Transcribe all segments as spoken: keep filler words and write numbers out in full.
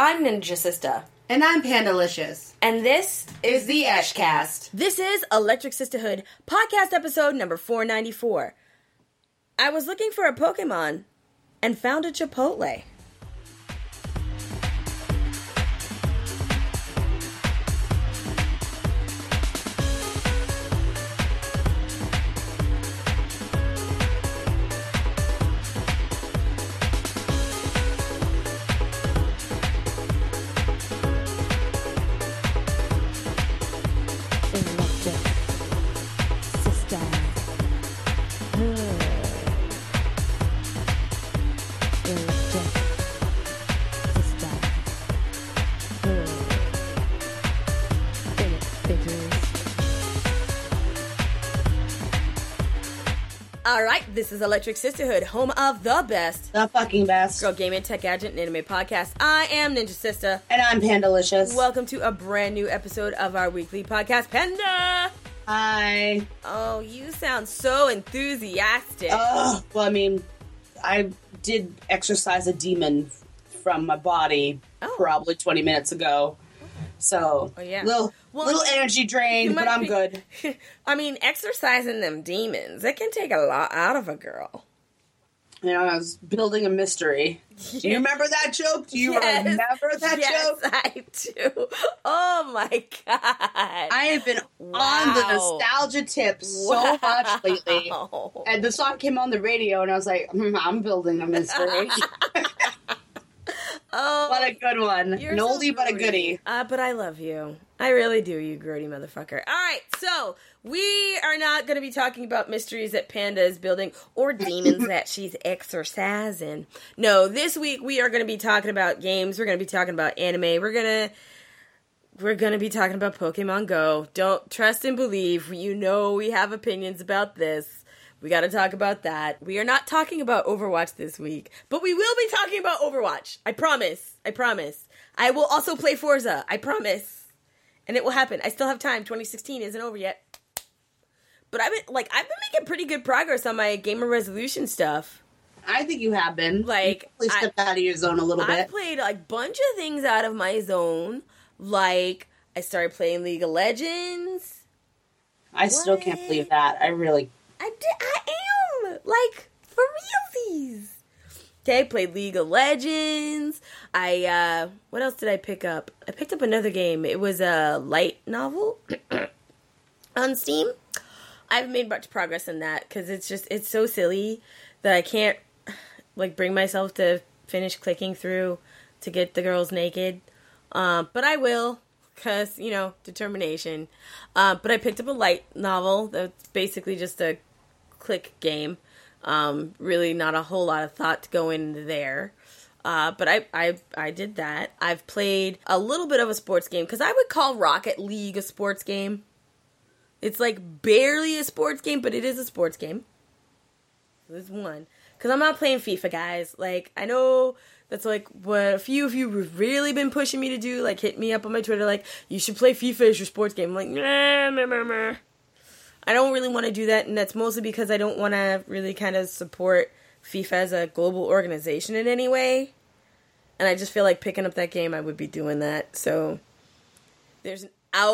I'm Ninja Sister. And I'm Pandalicious. And this is the Eshcast. This is Electric Sisterhood, podcast episode number four ninety-four. I was looking for a Pokemon and found a Chipotle. Alright, this is Electric Sisterhood, home of the best. The fucking best. Girl gaming, tech gadget, and anime podcast. I am Ninja Sister. And I'm Pandalicious. Welcome to a brand new episode of our weekly podcast, Panda! Hi. Oh, you sound so enthusiastic. Oh, well, I mean, I did exercise a demon from my body oh. probably twenty minutes ago. So, oh, yeah. little, well, little energy drain, but I'm be, good. I mean, exercising them demons, it can take a lot out of a girl. You know, I was building a mystery. Do you remember that joke? Do you yes. remember that yes, joke? Yes, I do. Oh, my God. I have been wow. on the nostalgia tip so wow. much lately. And the song came on the radio, and I was like, mm, I'm building a mystery. Oh, what a good one. An oldie, so but a goodie. Uh, but I love you. I really do, you grody motherfucker. All right, so we are not going to be talking about mysteries that Panda is building or demons that she's exorcising. No, this week we are going to be talking about games. We're going to be talking about anime. We're going to we're going to be talking about Pokemon Go. Don't trust and believe. You know we have opinions about this. We got to talk about that. We are not talking about Overwatch this week, but we will be talking about Overwatch. I promise. I promise. I will also play Forza. I promise. And it will happen. I still have time. twenty sixteen isn't over yet. But I've been, like, I've been making pretty good progress on my gamer resolution stuff. I think you have been. Like, you stepped out of your zone a little bit. I played a bunch of things out of my zone. Like, I started playing League of Legends. I what? still can't believe that. I really I did. I am like for realsies. Okay, I played League of Legends. I uh, what else did I pick up? I picked up another game. It was a light novel on Steam. I haven't made much progress in that because it's just it's so silly that I can't like bring myself to finish clicking through to get the girls naked. Um, but I will. Because, you know, determination. Uh, but I picked up a light novel that's basically just a click game. Um, really not a whole lot of thought to go into there. Uh, but I, I I did that. I've played a little bit of a sports game. Because I would call Rocket League a sports game. It's like barely a sports game, but it is a sports game. So there's one. Because I'm not playing FIFA, guys. Like, I know that's like what a few of you have really been pushing me to do. Like, hit me up on my Twitter, like, you should play FIFA as your sports game. I'm like, nah, nah, nah, nah. I don't really want to do that, and that's mostly because I don't want to really kind of support FIFA as a global organization in any way. And I just feel like picking up that game, I would be doing that. So, there's an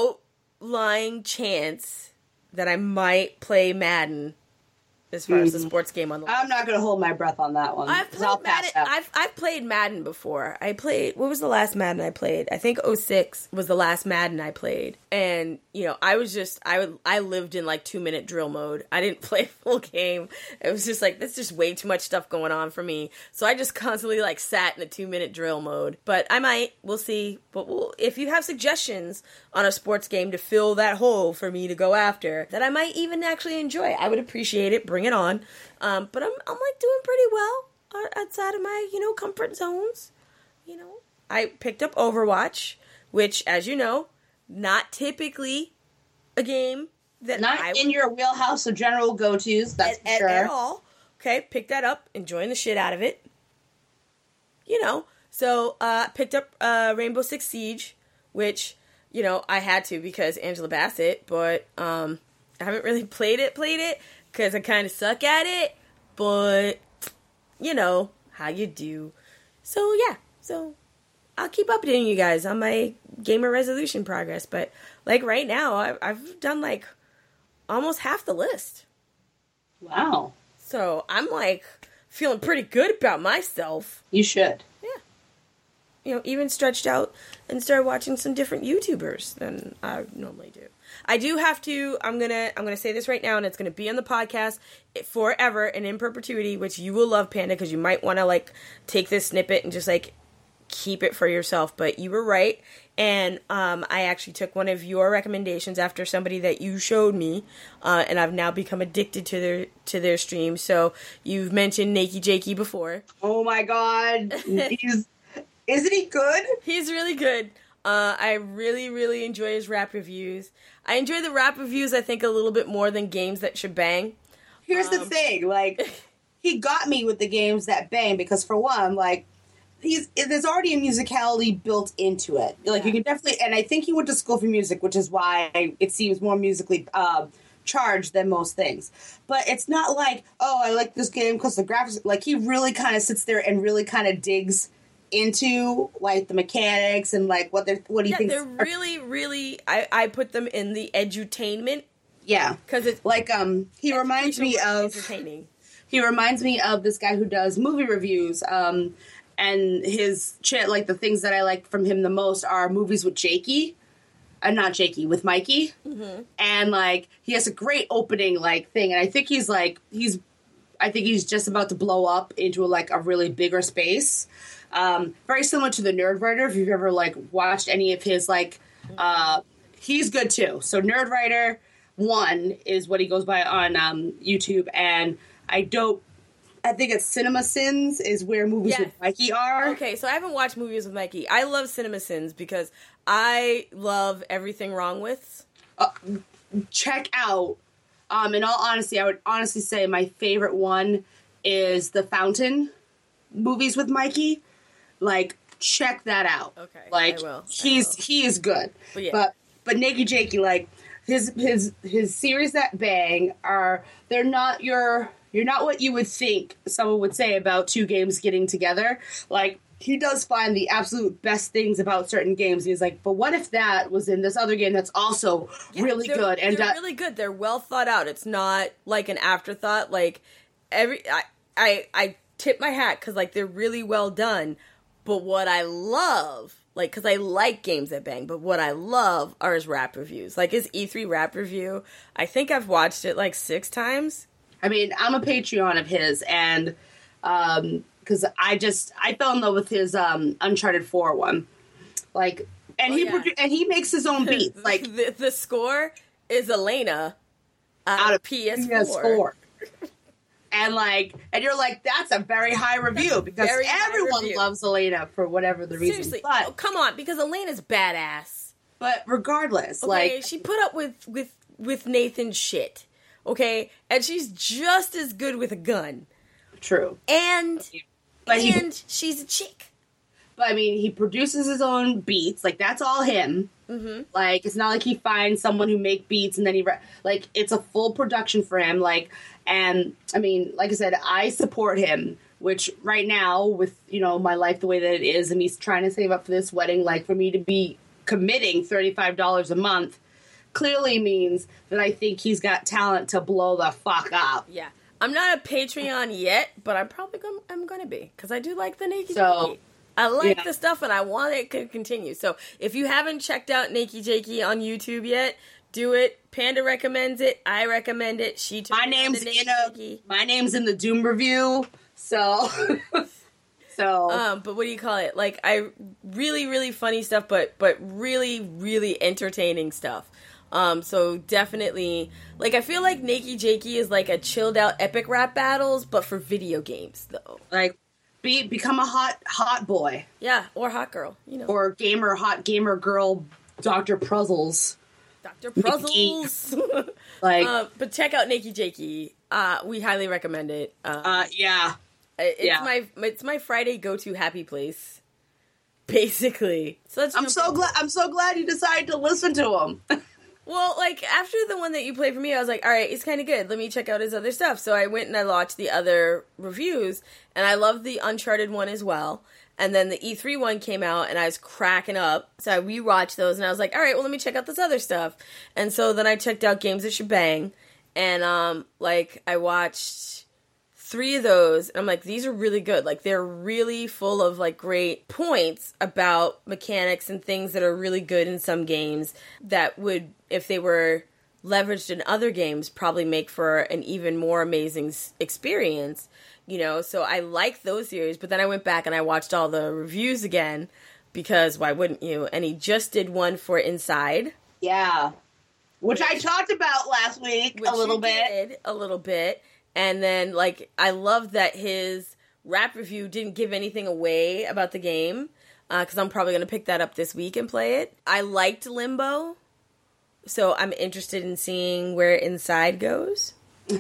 outlying chance that I might play Madden. As far mm-hmm. as the sports game on the list. I'm not going to hold my breath on that one. I've played Madden. I've I've played Madden before. I played. What was the last Madden I played? I think oh six was the last Madden I played. And you know, I was just I would I lived in like two minute drill mode. I didn't play a full game. It was just like there's just way too much stuff going on for me. So I just constantly like sat in a two minute drill mode. But I might. We'll see. But we'll, if you have suggestions on a sports game to fill that hole for me to go after, that I might even actually enjoy, I would appreciate it. Bring it on. Um, but I'm, I'm like doing pretty well outside of my, you know, comfort zones. You know, I picked up Overwatch, which, as you know, not typically a game that not I in would, your wheelhouse of general go-tos. That's at, for sure. At, at all. Okay, picked that up, enjoying the shit out of it. You know, so uh, picked up uh, Rainbow Six Siege, which, you know, I had to because Angela Bassett, but um, I haven't really played it, played it, because I kind of suck at it, but, you know, how you do. So, yeah, so I'll keep updating you guys on my gamer resolution progress. But like right now, I've, I've done like almost half the list. Wow. So I'm like feeling pretty good about myself. You should. Yeah. You know, even stretched out and started watching some different YouTubers than I normally do. I do have to, I'm gonna, I'm gonna say this right now, and it's gonna be on the podcast forever and in perpetuity, which you will love, Panda, because you might want to like take this snippet and just like keep it for yourself. But you were right, and um, I actually took one of your recommendations after somebody that you showed me, uh, and I've now become addicted to their to their streams. So you've mentioned Nakey Jakey before. Oh my god, he's isn't he good? He's really good. Uh, I really, really enjoy his rap reviews. I enjoy the rap reviews, I think, a little bit more than games that should bang. Here's um, the thing, like, he got me with the games that bang, because for one, like, he's there's already a musicality built into it. Like, yeah. You can definitely, and I think he went to school for music, which is why it seems more musically uh, charged than most things. But it's not like, oh, I like this game because the graphics, like, he really kind of sits there and really kind of digs into like the mechanics and like what they're what he yeah, thinks they're are, really really I, I put them in the edutainment. Yeah, because it's like um he reminds me of entertaining. He reminds me of this guy who does movie reviews, um and his shit, like the things that I like from him the most are movies with Jakey. Uh, not Jakey, with Mikey. Mm-hmm. And like he has a great opening like thing, and I think he's like he's I think he's just about to blow up into a, like a really bigger space. Um, very similar to the Nerd Writer. If you've ever like watched any of his, like, uh, he's good too. So Nerd Writer one is what he goes by on um, YouTube, and I don't. I think it's Cinema Sins is where movies yes. with Mikey are. Okay, so I haven't watched movies with Mikey. I love Cinema Sins because I love Everything Wrong With. Uh, check out. Um, in all honesty, I would honestly say my favorite one is the Fountain movies with Mikey. Like, check that out. Okay, like I will. he's I will. he is good. But yeah. but but Nakey Jakey, like his his his series that bang are they're not your you're not what you would think someone would say about two games getting together. Like, he does find the absolute best things about certain games. He's like, but what if that was in this other game that's also yeah, really they're, good? And they're uh, really good. They're well thought out. It's not like an afterthought. Like every I I, I tip my hat because like they're really well done. But what I love, like, because I like games that bang, but what I love are his rap reviews. Like, his E three rap review, I think I've watched it, like, six times. I mean, I'm a Patreon of his, and, um, because I just, I fell in love with his, um, Uncharted four one. Like, and oh, he, yeah. produ- and he makes his own beats. Like, the, the score is Elena out, out of P S four. P S four. And, like, and you're like, that's a very high review because very everyone review. loves Elena for whatever the reason. Seriously, but, oh, come on, because Elena's badass. But regardless, okay, like... she put up with, with, with Nathan's shit, okay? And she's just as good with a gun. True. And, but and he, she's a chick. But, I mean, he produces his own beats. Like, that's all him. Mm-hmm. Like, it's not like he finds someone who make beats and then he... Re- like, it's a full production for him. Like... And, I mean, like I said, I support him, which right now, with, you know, my life the way that it is, and he's trying to save up for this wedding, like, for me to be committing thirty-five dollars a month clearly means that I think he's got talent to blow the fuck up. Yeah. I'm not a Patreon yet, but I'm probably going I'm going to be, because I do like the Nakey so, Jakey. I like yeah. the stuff, and I want it to continue. So, if you haven't checked out Nakey Jakey on YouTube yet, do it. Panda recommends it. I recommend it. She took my name's in a, my name's in the Doom review. So, so. Um, but what do you call it? Like, I really, really funny stuff, but but really, really entertaining stuff. Um, so definitely, like, I feel like Nakey Jakey is like a chilled out epic rap battles, but for video games though. Like, be become a hot hot boy. Yeah, or hot girl. You know, or gamer hot gamer girl, Doctor Puzzles. Doctor Puzzles. like, uh, but check out Nakey Jakey. Uh, we highly recommend it. Um, uh, yeah, it's yeah. my it's my Friday go to happy place, basically. So that's I'm so glad. I'm so glad you decided to listen to him. Well, like after the one that you played for me, I was like, all right, it's kind of good. Let me check out his other stuff. So I went and I watched the other reviews, and I loved the Uncharted one as well. And then the E three one came out, and I was cracking up. So I rewatched those, and I was like, all right, well, let me check out this other stuff. And so then I checked out Games of Shebang, and, um, like, I watched three of those, and I'm like, these are really good. Like, they're really full of, like, great points about mechanics and things that are really good in some games that would, if they were leveraged in other games, probably make for an even more amazing experience, you know? So I like those series, but then I went back and I watched all the reviews again, because why wouldn't you? And he just did one for Inside. Yeah. Which, which I talked about last week a little bit. Did, a little bit. And then, like, I love that his rap review didn't give anything away about the game, because uh, I'm probably going to pick that up this week and play it. I liked Limbo, so I'm interested in seeing where Inside goes.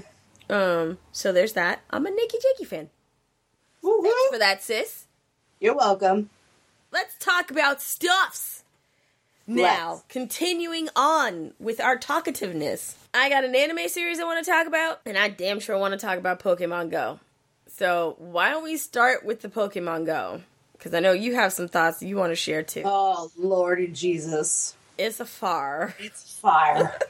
um, so there's that. I'm a Nikki Jakey fan. Woo-hoo. Thanks for that, sis. You're welcome. Let's talk about stuffs. Now, Let's. Continuing on with our talkativeness, I got an anime series I want to talk about, and I damn sure want to talk about Pokemon Go. So, why don't we start with the Pokemon Go? Because I know you have some thoughts you want to share, too. Oh, Lordy Jesus. It's a far. It's fire.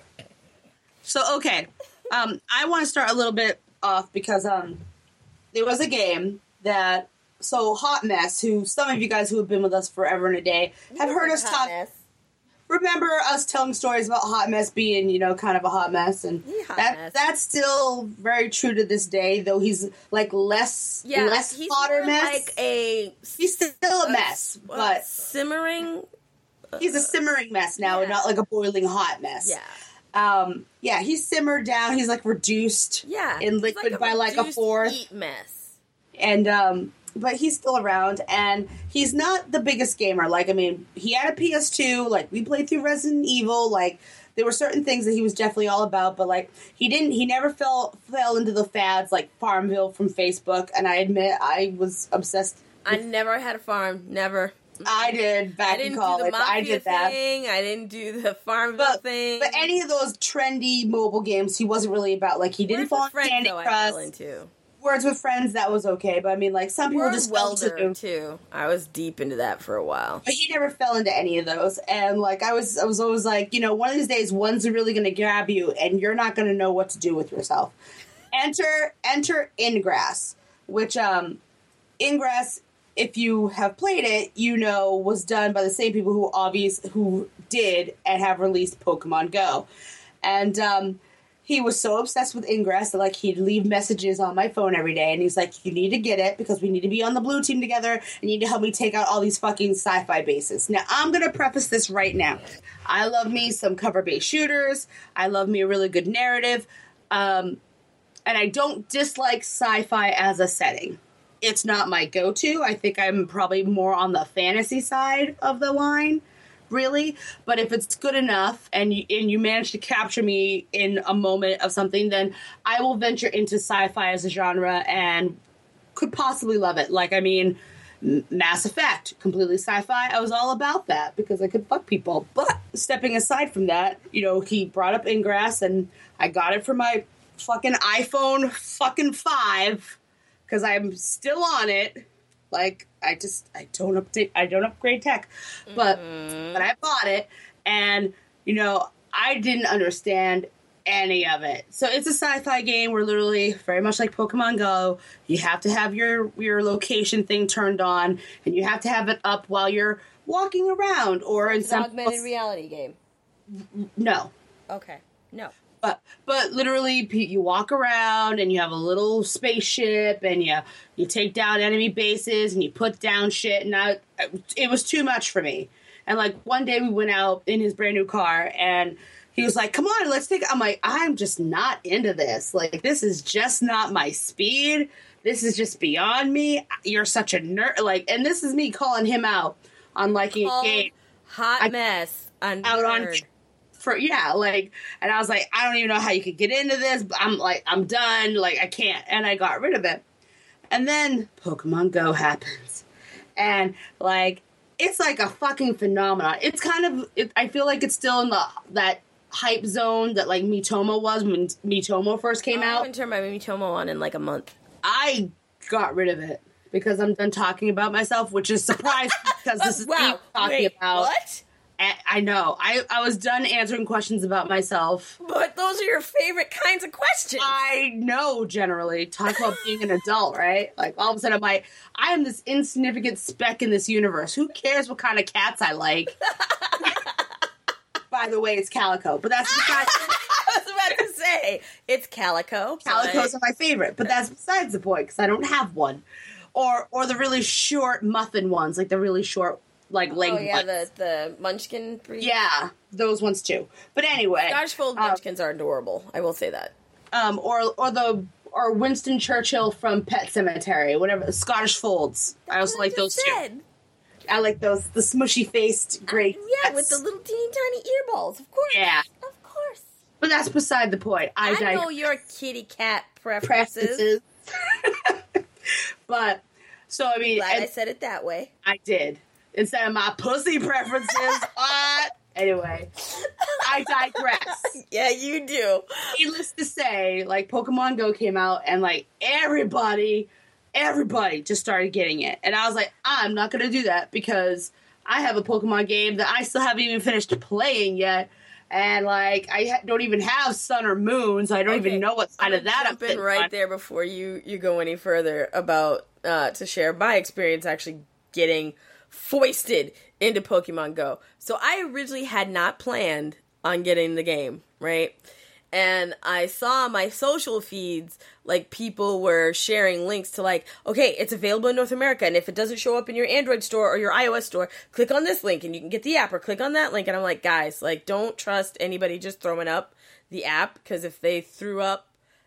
So, okay. Um, I want to start a little bit off because um, there was a game that, so Hot Mess, who some of you guys who have been with us forever and a day have heard us talk. Mess. Remember us telling stories about Hot Mess being, you know, kind of a hot mess, and hot that mess. That's still very true to this day. Though he's like less, yeah, less he's hotter mess. Like a, he's still a mess, a, but simmering. He's a simmering mess now, yeah. and not like a boiling hot mess. Yeah, um, yeah, he's simmered down. He's like reduced, yeah, in liquid like by like a fourth. Heat mess, and um. But he's still around, and he's not the biggest gamer. Like, I mean, he had a P S two, like, we played through Resident Evil, like, there were certain things that he was definitely all about, but, like, he didn't, he never fell fell into the fads, like Farmville from Facebook, and I admit, I was obsessed. I never had a farm, never. I did back I didn't in college. Do the Mafia I did that. Thing. I didn't do the Farmville but, thing. But any of those trendy mobile games, he wasn't really about. Like, he didn't Words fall with Friends, Candy though, Crush. I fell into. Words with Friends, that was okay, but I mean, like, some people Word just Welder, fell into too. I was deep into that for a while. But he never fell into any of those, and, like, I was I was always like, you know, one of these days, one's really going to grab you, and you're not going to know what to do with yourself. Enter, enter Ingress, which, um, Ingress, if you have played it, you know, was done by the same people who obvious, who did and have released Pokemon Go. And, um... he was so obsessed with Ingress that, like, he'd leave messages on my phone every day, and he's like, you need to get it, because we need to be on the blue team together, and you need to help me take out all these fucking sci-fi bases. Now, I'm gonna preface this right now. I love me some cover-based shooters. I love me a really good narrative. Um, and I don't dislike sci-fi as a setting. It's not my go-to. I think I'm probably more on the fantasy side of the line. Really, but if it's good enough and you, and you manage to capture me in a moment of something, then I will venture into sci-fi as a genre and could possibly love it. Like, I mean, Mass Effect, completely sci-fi. I was all about that because I could fuck people. But stepping aside from that, you know, he brought up Ingress, and I got it for my fucking iPhone fucking five because I'm still on it. Like, I just, I don't update, I don't upgrade tech. But, mm-hmm. but I bought it, and, you know, I didn't understand any of it. So it's a sci-fi game where literally, very much like Pokemon Go, you have to have your, your location thing turned on, and you have to have it up while you're walking around, or in it's some... an augmented reality game. No. Okay. No. But but literally, you walk around and you have a little spaceship, and you you take down enemy bases and you put down shit. And I, it was too much for me. And like one day we went out in his brand new car, and he was like, "Come on, let's take." I'm like, I'm just not into this. Like, this is just not my speed. This is just beyond me. You're such a nerd. Like, and this is me calling him out on liking a game. Hot I, mess. A out on. For, yeah, like, and I was like, I don't even know how you could get into this, but I'm like, I'm done, like, I can't, and I got rid of it. And then Pokemon Go happens, and, like, it's like a fucking phenomenon. It's kind of, it, I feel like it's still in the, that hype zone that, like, Miitomo was when Miitomo first came oh, out. I haven't turned my Miitomo on in, like, a month. I got rid of it, because I'm done talking about myself, which is surprising because this is wow. me talking Wait, about. What? I know. I, I was done answering questions about myself. But those are your favorite kinds of questions. I know, generally. Talk about being an adult, right? Like, all of a sudden, I'm like, I am this insignificant speck in this universe. Who cares what kind of cats I like? By the way, it's Calico. But that's besides... I was about to say, it's Calico. Calicos but... are my favorite. But that's besides the point, because I don't have one. Or, or the really short muffin ones, like the really short... Like oh length yeah, ones. the the Munchkin breed. Yeah, those ones too. But anyway, Scottish Fold um, Munchkins are adorable. I will say that. Um, or or the or Winston Churchill from Pet Cemetery, whatever. Scottish Folds. That's I also like those said. too. I like those the smushy faced great. Uh, yeah, pets. with the little teeny tiny earballs. Of course. Yeah, of course. But that's beside the point. I, I know dig- your kitty cat preferences. preferences. But so I mean, glad I said it that way. I did. Instead of my pussy preferences. What? Anyway, I digress. Yeah, you do. Needless to say, like, Pokemon Go came out, and, like, everybody, everybody just started getting it. And I was like, I'm not going to do that, because I have a Pokemon game that I still haven't even finished playing yet. And, like, I ha- don't even have Sun or Moon, so I don't okay. even know what side of that I'm jumping right on. There before you, you go any further about, uh, to share my experience actually getting foisted into Pokemon Go. So I originally had not planned on getting the game, right? And I saw on my social feeds, like, people were sharing links to, like, okay, it's available in North America, and if it doesn't show up in your Android store or your iOS store, click on this link and you can get the app, or click on that link. And I'm like, guys, like, don't trust anybody just throwing up the app, because if they threw up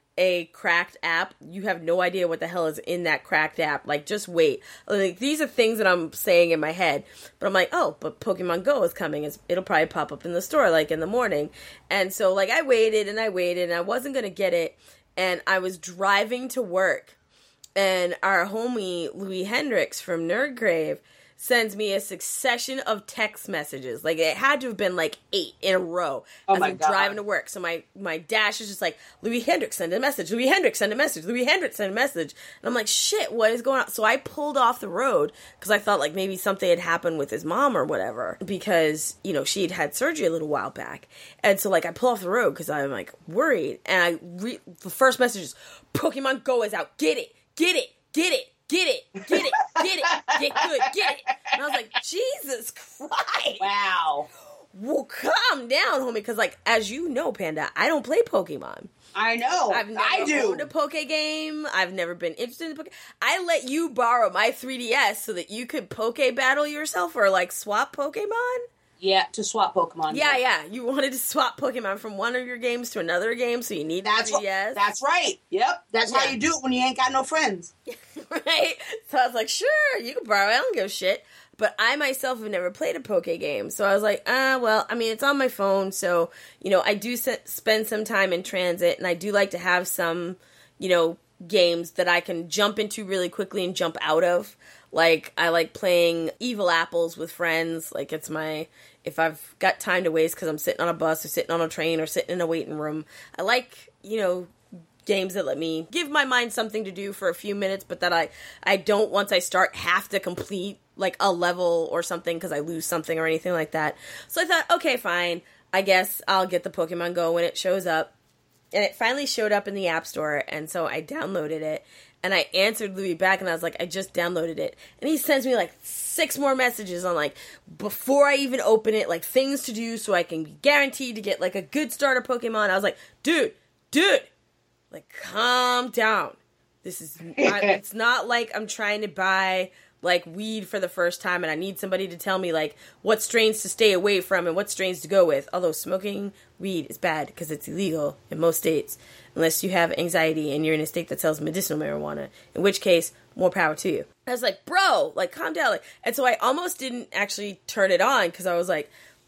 a cracked app, you have no idea what the hell is in that cracked app. Like, just wait. Like, these are things that I'm saying in my head, but I'm like, oh, but Pokemon Go is coming. It's, it'll probably pop up in the store, like, in the morning. And so, like, I waited and I waited and I wasn't going to get it. And I was driving to work, and our homie Louis Hendricks from Nerdgrave sends me a succession of text messages. Like, it had to have been like eight in a row oh as my I'm God. driving to work. So my, my dash is just like, Louis Hendricks, send a message. Louis Hendricks, send a message. Louis Hendricks, send a message. And I'm like, shit, what is going on? So I pulled off the road because I thought, like, maybe something had happened with his mom or whatever, because, you know, she had had surgery a little while back. And so, like, I pull off the road because I'm, like, worried. And I re- the first message is, Pokemon Go is out. Get it. Get it. Get it. Get it, get it, get it, get good, get it. And I was like, Jesus Christ. Wow. Well, calm down, homie, because, like, as you know, Panda, I don't play Pokemon. I know. I've never I do. owned a Poke game. I've never been interested in Poke. I let you borrow my three D S so that you could Poke battle yourself or, like, swap Pokemon. Yeah, to swap Pokemon. Yeah, yeah. You wanted to swap Pokemon from one of your games to another game, so you need that's the three D S. What, that's right. Yep. That's yeah. how you do it when you ain't got no friends. Right? So I was like, sure, you can borrow it. I don't give a shit. But I myself have never played a Poke game. So I was like, ah, well, I mean, it's on my phone. So, you know, I do s- spend some time in transit, and I do like to have some, you know, games that I can jump into really quickly and jump out of. Like, I like playing Evil Apples with friends. Like, it's my... If I've got time to waste because I'm sitting on a bus or sitting on a train or sitting in a waiting room. I like, you know, games that let me give my mind something to do for a few minutes, but that I, I don't, once I start, have to complete, like, a level or something because I lose something or anything like that. So I thought, okay, fine. I guess I'll get the Pokemon Go when it shows up. And it finally showed up in the App Store, and so I downloaded it. And I answered Louis back, and I was like, I just downloaded it. And he sends me, like, six more messages on, like, before I even open it, like, things to do so I can be guaranteed to get, like, a good starter Pokemon. I was like, dude, dude, like, calm down. This is, I, it's not like I'm trying to buy, like, weed for the first time, and I need somebody to tell me, like, what strains to stay away from and what strains to go with. Although smoking weed is bad because it's illegal in most states. Unless you have anxiety and you're in a state that sells medicinal marijuana. In which case, more power to you. I was like, bro, like, calm down. Like, and so I almost didn't actually turn it on because I was like,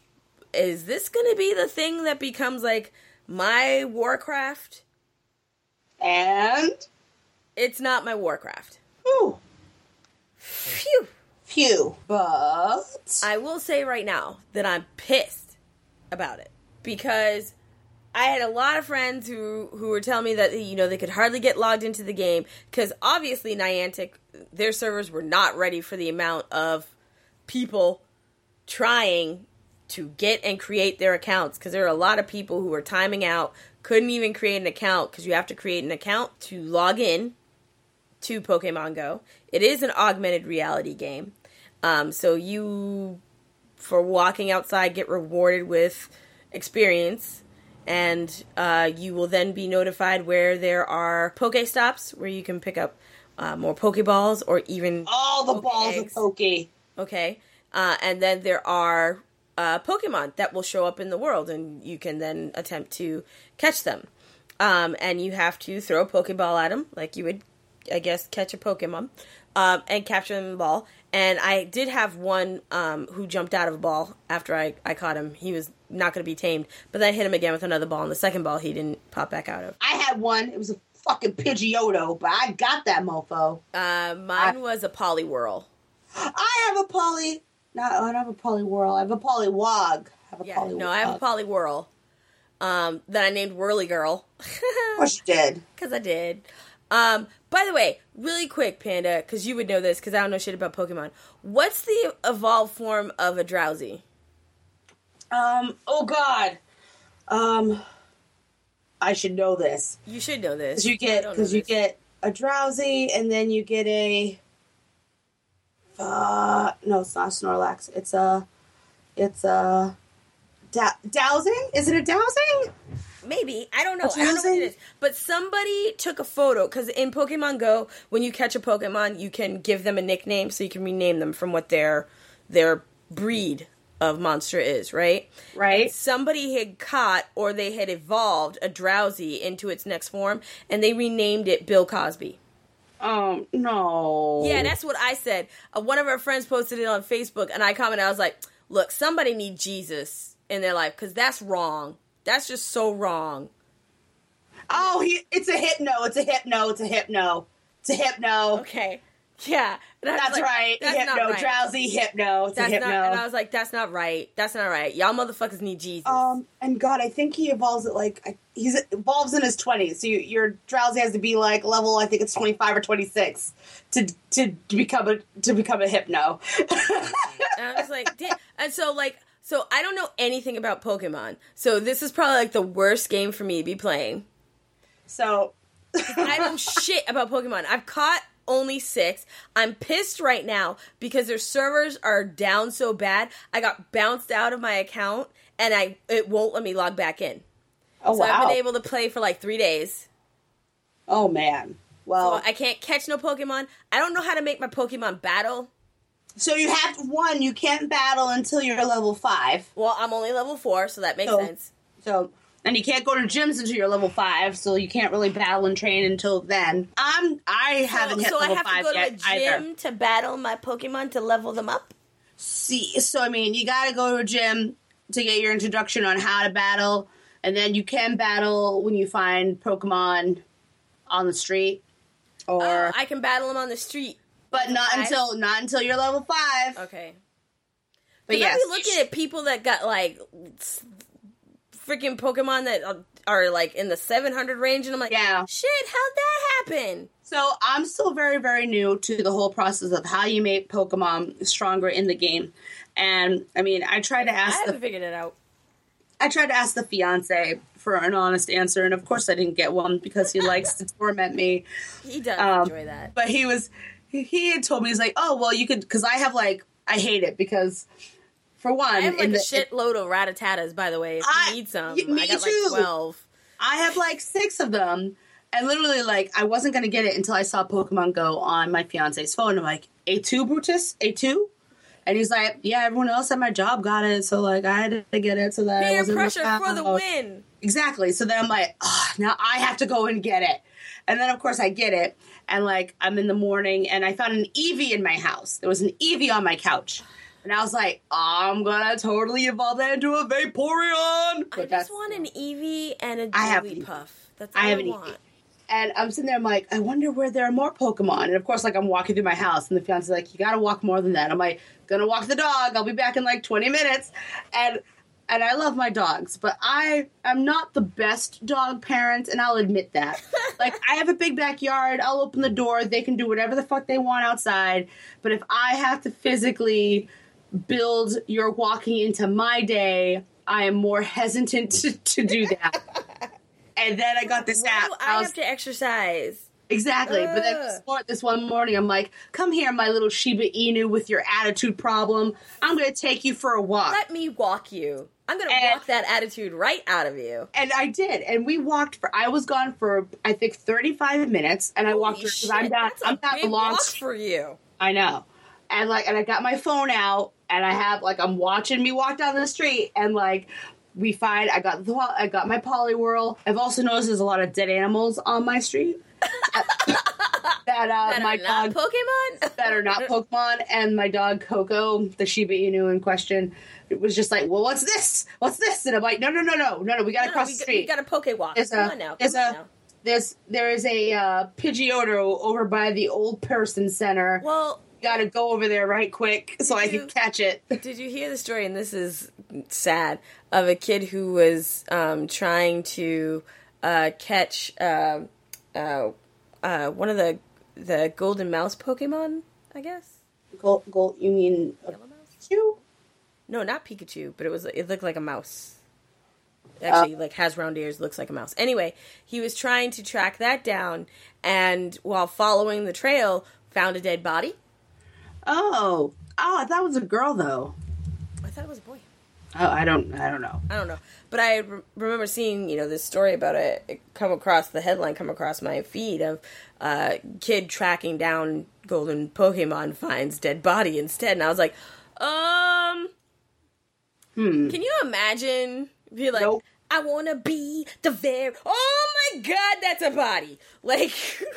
is this going to be the thing that becomes, like, my Warcraft? And? It's not my Warcraft. Ooh. Phew. Phew. But? I will say right now that I'm pissed about it. Because I had a lot of friends who, who were telling me that, you know, they could hardly get logged into the game because obviously Niantic, their servers were not ready for the amount of people trying to get and create their accounts because there are a lot of people who were timing out, couldn't even create an account because you have to create an account to log in to Pokemon Go. It is an augmented reality game. Um, so you, for walking outside, get rewarded with experience. And uh, you will then be notified where there are Pokestops, where you can pick up uh, more Pokeballs or even all the Poke balls eggs. of Poke. Okay. Uh, and then there are uh, Pokemon that will show up in the world, and you can then attempt to catch them. Um, and you have to throw a Pokeball at them, like you would, I guess, catch a Pokemon, um, and capture them in the ball. And I did have one um, who jumped out of a ball after I, I caught him. He was not going to be tamed. But then I hit him again with another ball, and the second ball he didn't pop back out of. I had one. It was a fucking Pidgeotto, but I got that mofo. Uh, mine I, was a Poliwhirl. I have a Poly... No, I don't have a Poliwhirl. I have a Poliwag. I have a yeah, Poliwag. No, I have a Poliwhirl. Um, that I named Whirly Girl. Of course you did. Because I did. Um, by the way, really quick, Panda, because you would know this, because I don't know shit about Pokemon. What's the evolved form of a Drowsy? Um, oh god. Um, I should know this. You should know this. Because you get, because you get a Drowsy, and then you get a, uh, no, it's not a Snorlax. It's a, it's a, da- dowsing? Is it a dowsing? Maybe. I don't know. I don't know what it is. But somebody took a photo, because in Pokemon Go, when you catch a Pokemon, you can give them a nickname, so you can rename them from what their their breed of monster is, right? Right. And somebody had caught, or they had evolved, a Drowsy into its next form, and they renamed it Bill Cosby. Oh, no. Yeah, that's what I said. Uh, one of our friends posted it on Facebook, and I commented, I was like, look, somebody needs Jesus in their life, because that's wrong. That's just so wrong. Oh, he, it's a hypno. It's a hypno. It's a hypno. It's a hypno. Okay. Yeah. That's like, right. That's hypno. not right. Drowsy hypno. It's that's a hypno. Not, and I was like, that's not right. That's not right. Y'all motherfuckers need Jesus. Um, and God, I think he evolves at like, I, he's evolves in his twenties. So you, your Drowsy has to be like level, I think it's twenty-five or twenty-six to to, to become a to become a hypno. And I was like, damn. And so like, So I don't know anything about Pokemon. So this is probably like the worst game for me to be playing. So I don't shit about Pokemon. I've caught only six. I'm pissed right now because their servers are down so bad. I got bounced out of my account and I it won't let me log back in. Oh, so wow. I've been able to play for like three days. Oh man. Well, so I can't catch no Pokemon. I don't know how to make my Pokemon battle. So you have one, you can't battle until you're level five. Well, I'm only level four, so that makes so, sense. So, and you can't go to gyms until you're level five, so you can't really battle and train until then. I'm, I haven't so, hit so level I have five to go yet to a gym either. to battle my Pokemon to level them up? See, so I mean, you gotta go to a gym to get your introduction on how to battle, and then you can battle when you find Pokemon on the street. Or oh, I can battle them on the street. But not five? until not until you're level five. Okay. But yeah, yes. I be looking at people that got like freaking Pokemon that are like in the seven hundred range, and I'm like, yeah. shit, how'd that happen? So I'm still very, very new to the whole process of how you make Pokemon stronger in the game. And I mean, I tried to ask. I haven't the, figured it out. I tried to ask the fiance for an honest answer, and of course, I didn't get one because he likes to torment me. He does um, enjoy that, but he was. He had told me, he's like, oh, well, you could, because I have, like, I hate it, because, for one... I have, like, in a the, shitload of Ratatatas, by the way, if I, you need some. Me I got, too. like, twelve. I have, like, six of them, and literally, like, I wasn't going to get it until I saw Pokemon Go on my fiance's phone. I'm like, A two, Brutus? A two? And he's like, yeah, everyone else at my job got it, so, like, I had to get it so that Peer I wasn't... pressure for the win! Exactly. So then I'm like, oh, now I have to go and get it. And then, of course, I get it. And, like, I'm in the morning, and I found an Eevee in my house. There was an Eevee on my couch. And I was like, I'm gonna totally evolve that into a Vaporeon! But I just want an Eevee and a I have Jigglypuff. That's all I I, have an want. Eevee. And I'm sitting there, I'm like, I wonder where there are more Pokemon. And, of course, like, I'm walking through my house, and the fiance's like, you gotta walk more than that. I'm like, gonna walk the dog. I'll be back in, like, twenty minutes. And and I love my dogs, but I am not the best dog parent, and I'll admit that. Like, I have a big backyard. I'll open the door. They can do whatever the fuck they want outside. But if I have to physically build your walking into my day, I am more hesitant to, to do that. And then I got this Why app. do I, I was, have to exercise. Exactly. Ugh. But then this, mor- this one morning, I'm like, come here, my little Shiba Inu with your attitude problem. I'm going to take you for a walk. Let me walk you. I'm going to And- walk that attitude right out of you. And I did. And we walked for, I was gone for, I think, thirty-five minutes. And I walked, Holy because I'm shit, down, that's a I'm down big a long walk street. for you. I know. And like, and I got my phone out, and I have, like, I'm watching me walk down the street, and like, we find, I got the, I got my Poliwhirl. I've also noticed there's a lot of dead animals on my street. that uh, That my are not dog Pokemon? that are not Pokemon, and my dog Coco, the Shiba Inu in question, it was just like, well, what's this? What's this? And I'm like, no, no, no, no, no, no, we gotta No, cross we, the got- street. we got a Pokewalk. There's Come a, on now. there's Come on a, now. there's, there is a uh, Pidgeotto over by the old person center. Well, Gotta go over there right quick so I you- can catch it. did you hear the story, and this is sad, of a kid who was um, trying to uh, catch uh, uh, uh, one of the the golden mouse Pokemon, I guess? Gold, gold, you mean a Yellow mouse? Pikachu? No, not Pikachu, but it was it looked like a mouse. It actually, like, has round ears, looks like a mouse. Anyway, he was trying to track that down, and while following the trail, found a dead body. Oh, oh, I thought it was a girl though. I thought it was a boy. Oh, I don't, I don't know. I don't know. But I re- remember seeing, you know, this story about it, it come across, the headline come across my feed of uh, kid tracking down golden Pokemon finds dead body instead. And I was like, um, Hmm. can you imagine? Be like, Nope. I want to be the very, oh my God, that's a body. Like,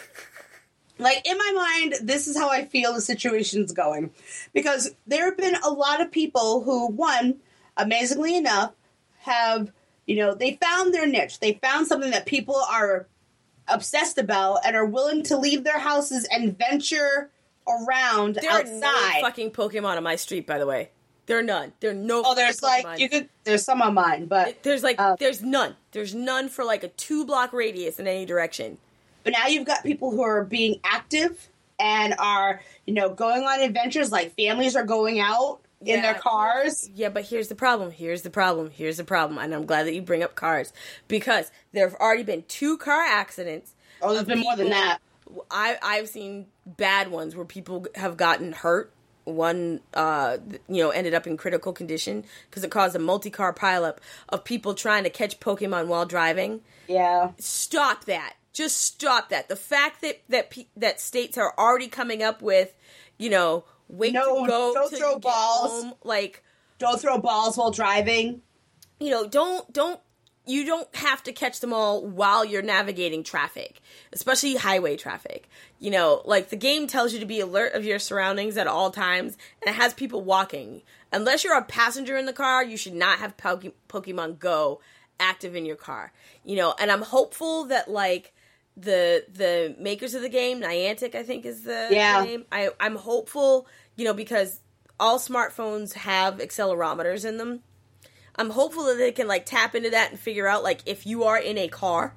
Like, in my mind, this is how I feel the situation's going. Because there have been a lot of people who, one, amazingly enough, have, you know, they found their niche. They found something that people are obsessed about and are willing to leave their houses and venture around there are outside. no fucking Pokemon on my street, by the way. There are none. There are no Oh, there's fucking like, Pokemon. you could, there's some on mine, but, There's like, Uh, there's none. There's none for like a two block radius in any direction. but now you've got people who are being active and are, you know, going on adventures, like families are going out in Yeah. their cars. Yeah, but here's the problem. Here's the problem. Here's the problem. And I'm glad that you bring up cars because there have already been two car accidents. Oh, there's of been more than people- that. I I've seen bad ones where people have gotten hurt. One, uh, you know, ended up in critical condition because it caused a multi-car pileup of people trying to catch Pokemon while driving. Yeah. Stop that. Just stop that. The fact that that pe- that states are already coming up with, you know, wait No, to go don't to throw get balls. home, like, Don't throw balls while driving. you know, don't don't you don't have to catch them all while you're navigating traffic, especially highway traffic. You know, like the game tells you to be alert of your surroundings at all times, and it has people walking. Unless you're a passenger in the car, you should not have Poke- Pokemon Go active in your car. You know, and I'm hopeful that like the the makers of the game, Niantic, I think is the, Yeah. the name. I I'm hopeful, you know, because all smartphones have accelerometers in them. I'm hopeful that they can, like, tap into that and figure out, like, if you are in a car,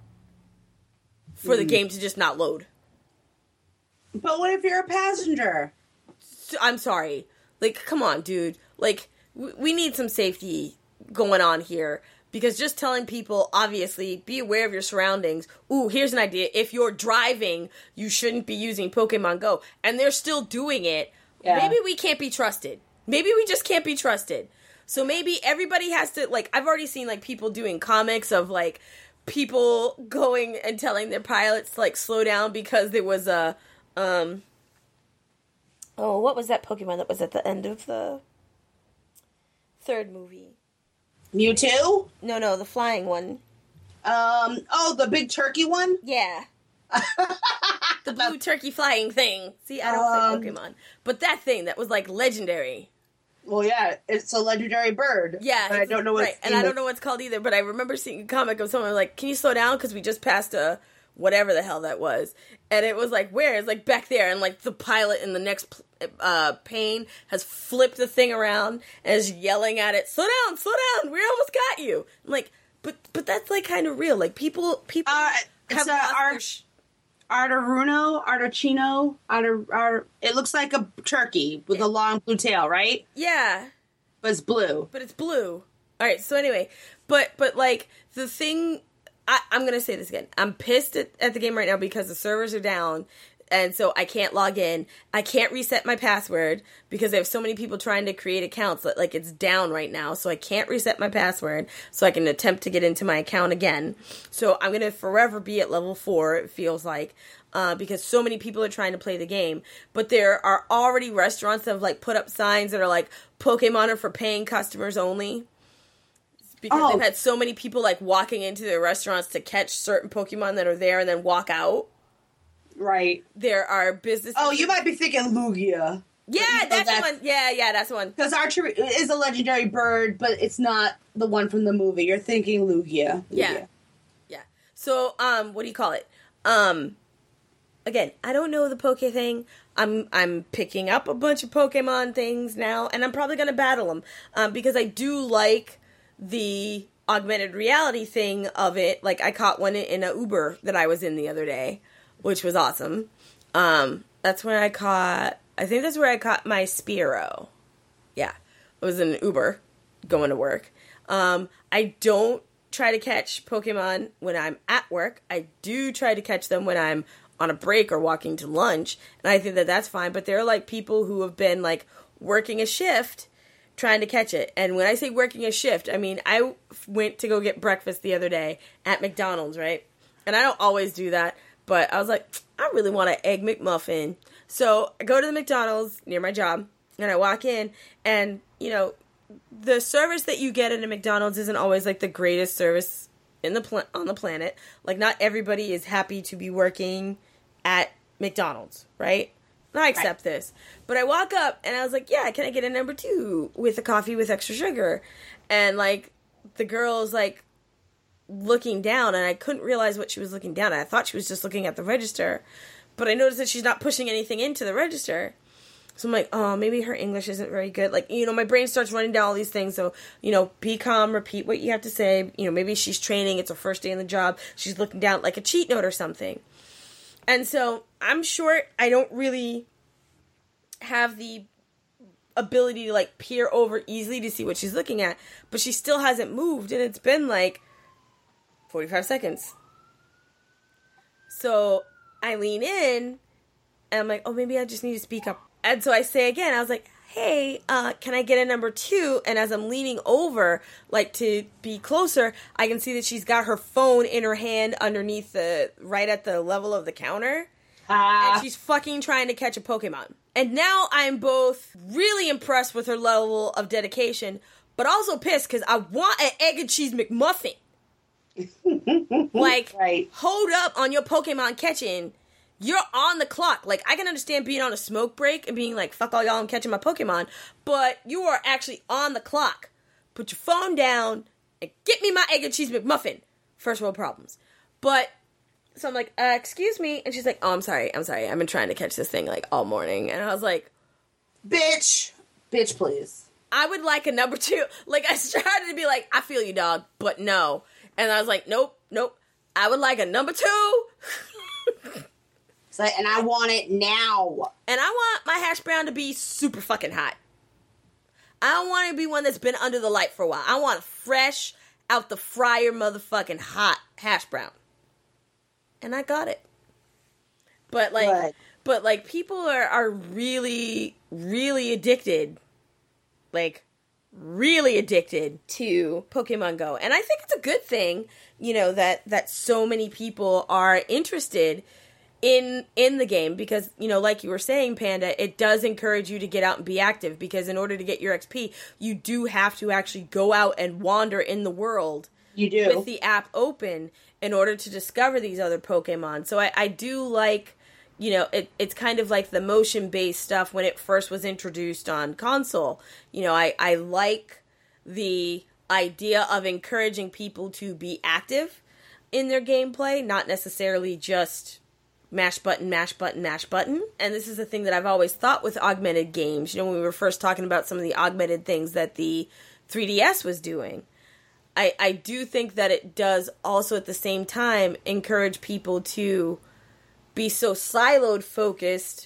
for the game to just not load. But what if you're a passenger? So- I'm sorry. Like, come on, dude. Like, w- we need some safety going on here. Because just telling people, obviously, be aware of your surroundings. Ooh, here's an idea. If you're driving, you shouldn't be using Pokemon Go. And they're still doing it. Yeah. Maybe we can't be trusted. Maybe we just can't be trusted. So maybe everybody has to, like, I've already seen, like, people doing comics of, like, people going and telling their pilots to, like, slow down because there was a, um, oh, what was that Pokemon that was at the end of the third movie? Mewtwo? No, no, the flying one. Um, oh, the big turkey one? Yeah. The blue turkey flying thing. See, I don't Um, play Pokemon. But that thing that was, like, legendary. Well, yeah, it's a legendary bird. Yeah, but I it's- don't know what right, it's and I named. don't know what it's called either. But I remember seeing a comic of someone like, "Can you slow down? Because we just passed a whatever the hell that was. And it was like, where? It's like back there. And like the pilot in the next uh, pane has flipped the thing around and is yelling at it, slow down, slow down, we almost got you. I'm like, but but that's like kind of real. Like people, people Uh, have it's a lost their art, sh- Artaruno, Artachino, Artar, Art, it looks like a turkey with a long blue tail, right? yeah. But it's blue. But it's blue. All right. So anyway, but but like the thing, I, I'm gonna say this again. I'm pissed at, at the game right now because the servers are down, and so I can't log in. I can't reset my password because I have so many people trying to create accounts that like it's down right now. So I can't reset my password so I can attempt to get into my account again. So I'm gonna forever be at level four. It feels like. Uh, because so many people are trying to play the game. But there are already restaurants that have, like, put up signs that are, like, Pokemon are for paying customers only. Because Oh. they've had so many people, like, walking into their restaurants to catch certain Pokemon that are there and then walk out. Right. There are businesses... Oh, you might be thinking Lugia. Yeah, But, you know, that's, the that's- one. Yeah, yeah, that's the one. Because Archer is a legendary bird, but it's not the one from the movie. You're thinking Lugia. Lugia. Yeah. Yeah. So, um, what do you call it? Um... Again, I don't know the Poke thing. I'm I'm picking up a bunch of Pokemon things now, and I'm probably gonna battle them um, because I do like the augmented reality thing of it. Like I caught one in a Uber that I was in the other day, which was awesome. Um, that's where I caught. I think that's where I caught my Spearow. Yeah, it was in an Uber going to work. Um, I don't try to catch Pokemon when I'm at work. I do try to catch them when I'm on a break or walking to lunch, and I think that that's fine, but there are, like, people who have been, like, working a shift trying to catch it, and when I say working a shift, I mean, I went to go get breakfast the other day at McDonald's, right, and I don't always do that, but I was like, I really want an Egg McMuffin, so I go to the McDonald's near my job, and I walk in, and, you know, the service that you get at a McDonald's isn't always, like, the greatest service in the pl- on the planet. Like, not everybody is happy to be working at McDonald's, right? And I accept right. this. But I walk up, and I was like, yeah, can I get a number two with a coffee with extra sugar? And, like, the girl's, like, looking down, and I couldn't realize what she was looking down at. I thought she was just looking at the register. But I noticed that she's not pushing anything into the register. So I'm like, oh, maybe her English isn't very good. Like, you know, my brain starts running down all these things. So, you know, be calm, repeat what you have to say. You know, maybe she's training. It's her first day in the job. She's looking down like a cheat note or something. And so I'm short. I don't really have the ability to, like, peer over easily to see what she's looking at. But she still hasn't moved. And it's been, like, forty-five seconds. So I lean in. And I'm like, oh, maybe I just need to speak up. And so I say again, I was like, hey, uh, can I get a number two? And as I'm leaning over, like, to be closer, I can see that she's got her phone in her hand underneath the, right at the level of the counter. Ah. And she's fucking trying to catch a Pokemon. And now I'm both really impressed with her level of dedication, but also pissed because I want an egg and cheese McMuffin. Like, right. Hold up on your Pokemon catching. You're on the clock. Like, I can understand being on a smoke break and being like, fuck all y'all, I'm catching my Pokemon. But you are actually on the clock. Put your phone down and get me my egg and cheese McMuffin. First world problems. But, so I'm like, uh, excuse me. And she's like, oh, I'm sorry, I'm sorry. I've been trying to catch this thing, like, all morning. And I was like, bitch. Bitch, please. I would like a number two. Like, I started to be like, I feel you, dog, but no. And I was like, nope, nope. I would like a number two. So, and I want it now. And I want my hash brown to be super fucking hot. I don't want it to be one that's been under the light for a while. I want fresh, out the fryer, motherfucking hot hash brown. And I got it. But like, Good. but like, people are, are really, really addicted. Like, really addicted to Pokemon Go. And I think it's a good thing, you know, that, that so many people are interested in in the game because, you know, like you were saying, Panda, it does encourage you to get out and be active because in order to get your X P, you do have to actually go out and wander in the world. You do. With the app open in order to discover these other Pokemon. So I, I do like, you know, it, it's kind of like the motion-based stuff when it first was introduced on console. You know, I, I like the idea of encouraging people to be active. in their gameplay, not necessarily just mash button, mash button, mash button. And this is the thing that I've always thought with augmented games. You know, when we were first talking about some of the augmented things that the three D S was doing, I, I do think that it does also at the same time encourage people to be so siloed focused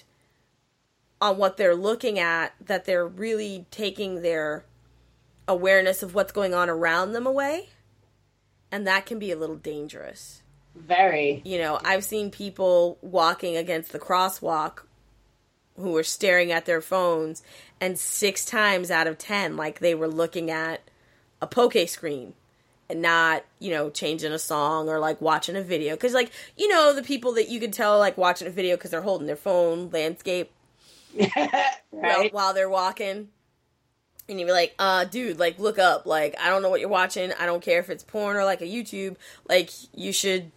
on what they're looking at that they're really taking their awareness of what's going on around them away. And that can be a little dangerous. Very. You know, I've seen people walking against the crosswalk who were staring at their phones, and six times out of ten, like, they were looking at a poke screen and not, you know, changing a song or, like, watching a video. Because, like, you know, the people that you can tell, like, watching a video because they're holding their phone landscape right. while, while they're walking. And you'd be like, uh, dude, like, look up. Like, I don't know what you're watching. I don't care if it's porn or, like, a YouTube. Like, you should...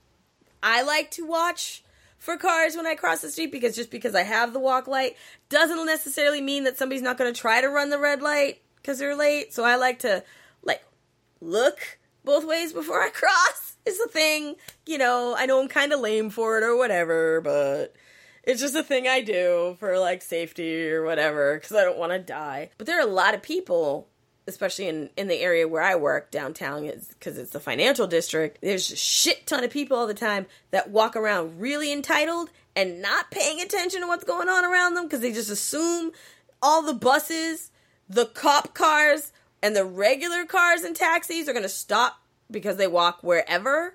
I like to watch for cars when I cross the street because just because I have the walk light doesn't necessarily mean that somebody's not going to try to run the red light because they're late. So I like to, like, look both ways before I cross is the thing. You know, I know I'm kind of lame for it or whatever, but it's just a thing I do for, like, safety or whatever because I don't want to die. But there are a lot of people, especially in, in the area where I work, downtown, because it's the financial district, there's a shit ton of people all the time that walk around really entitled and not paying attention to what's going on around them because they just assume all the buses, the cop cars, and the regular cars and taxis are going to stop because they walk wherever.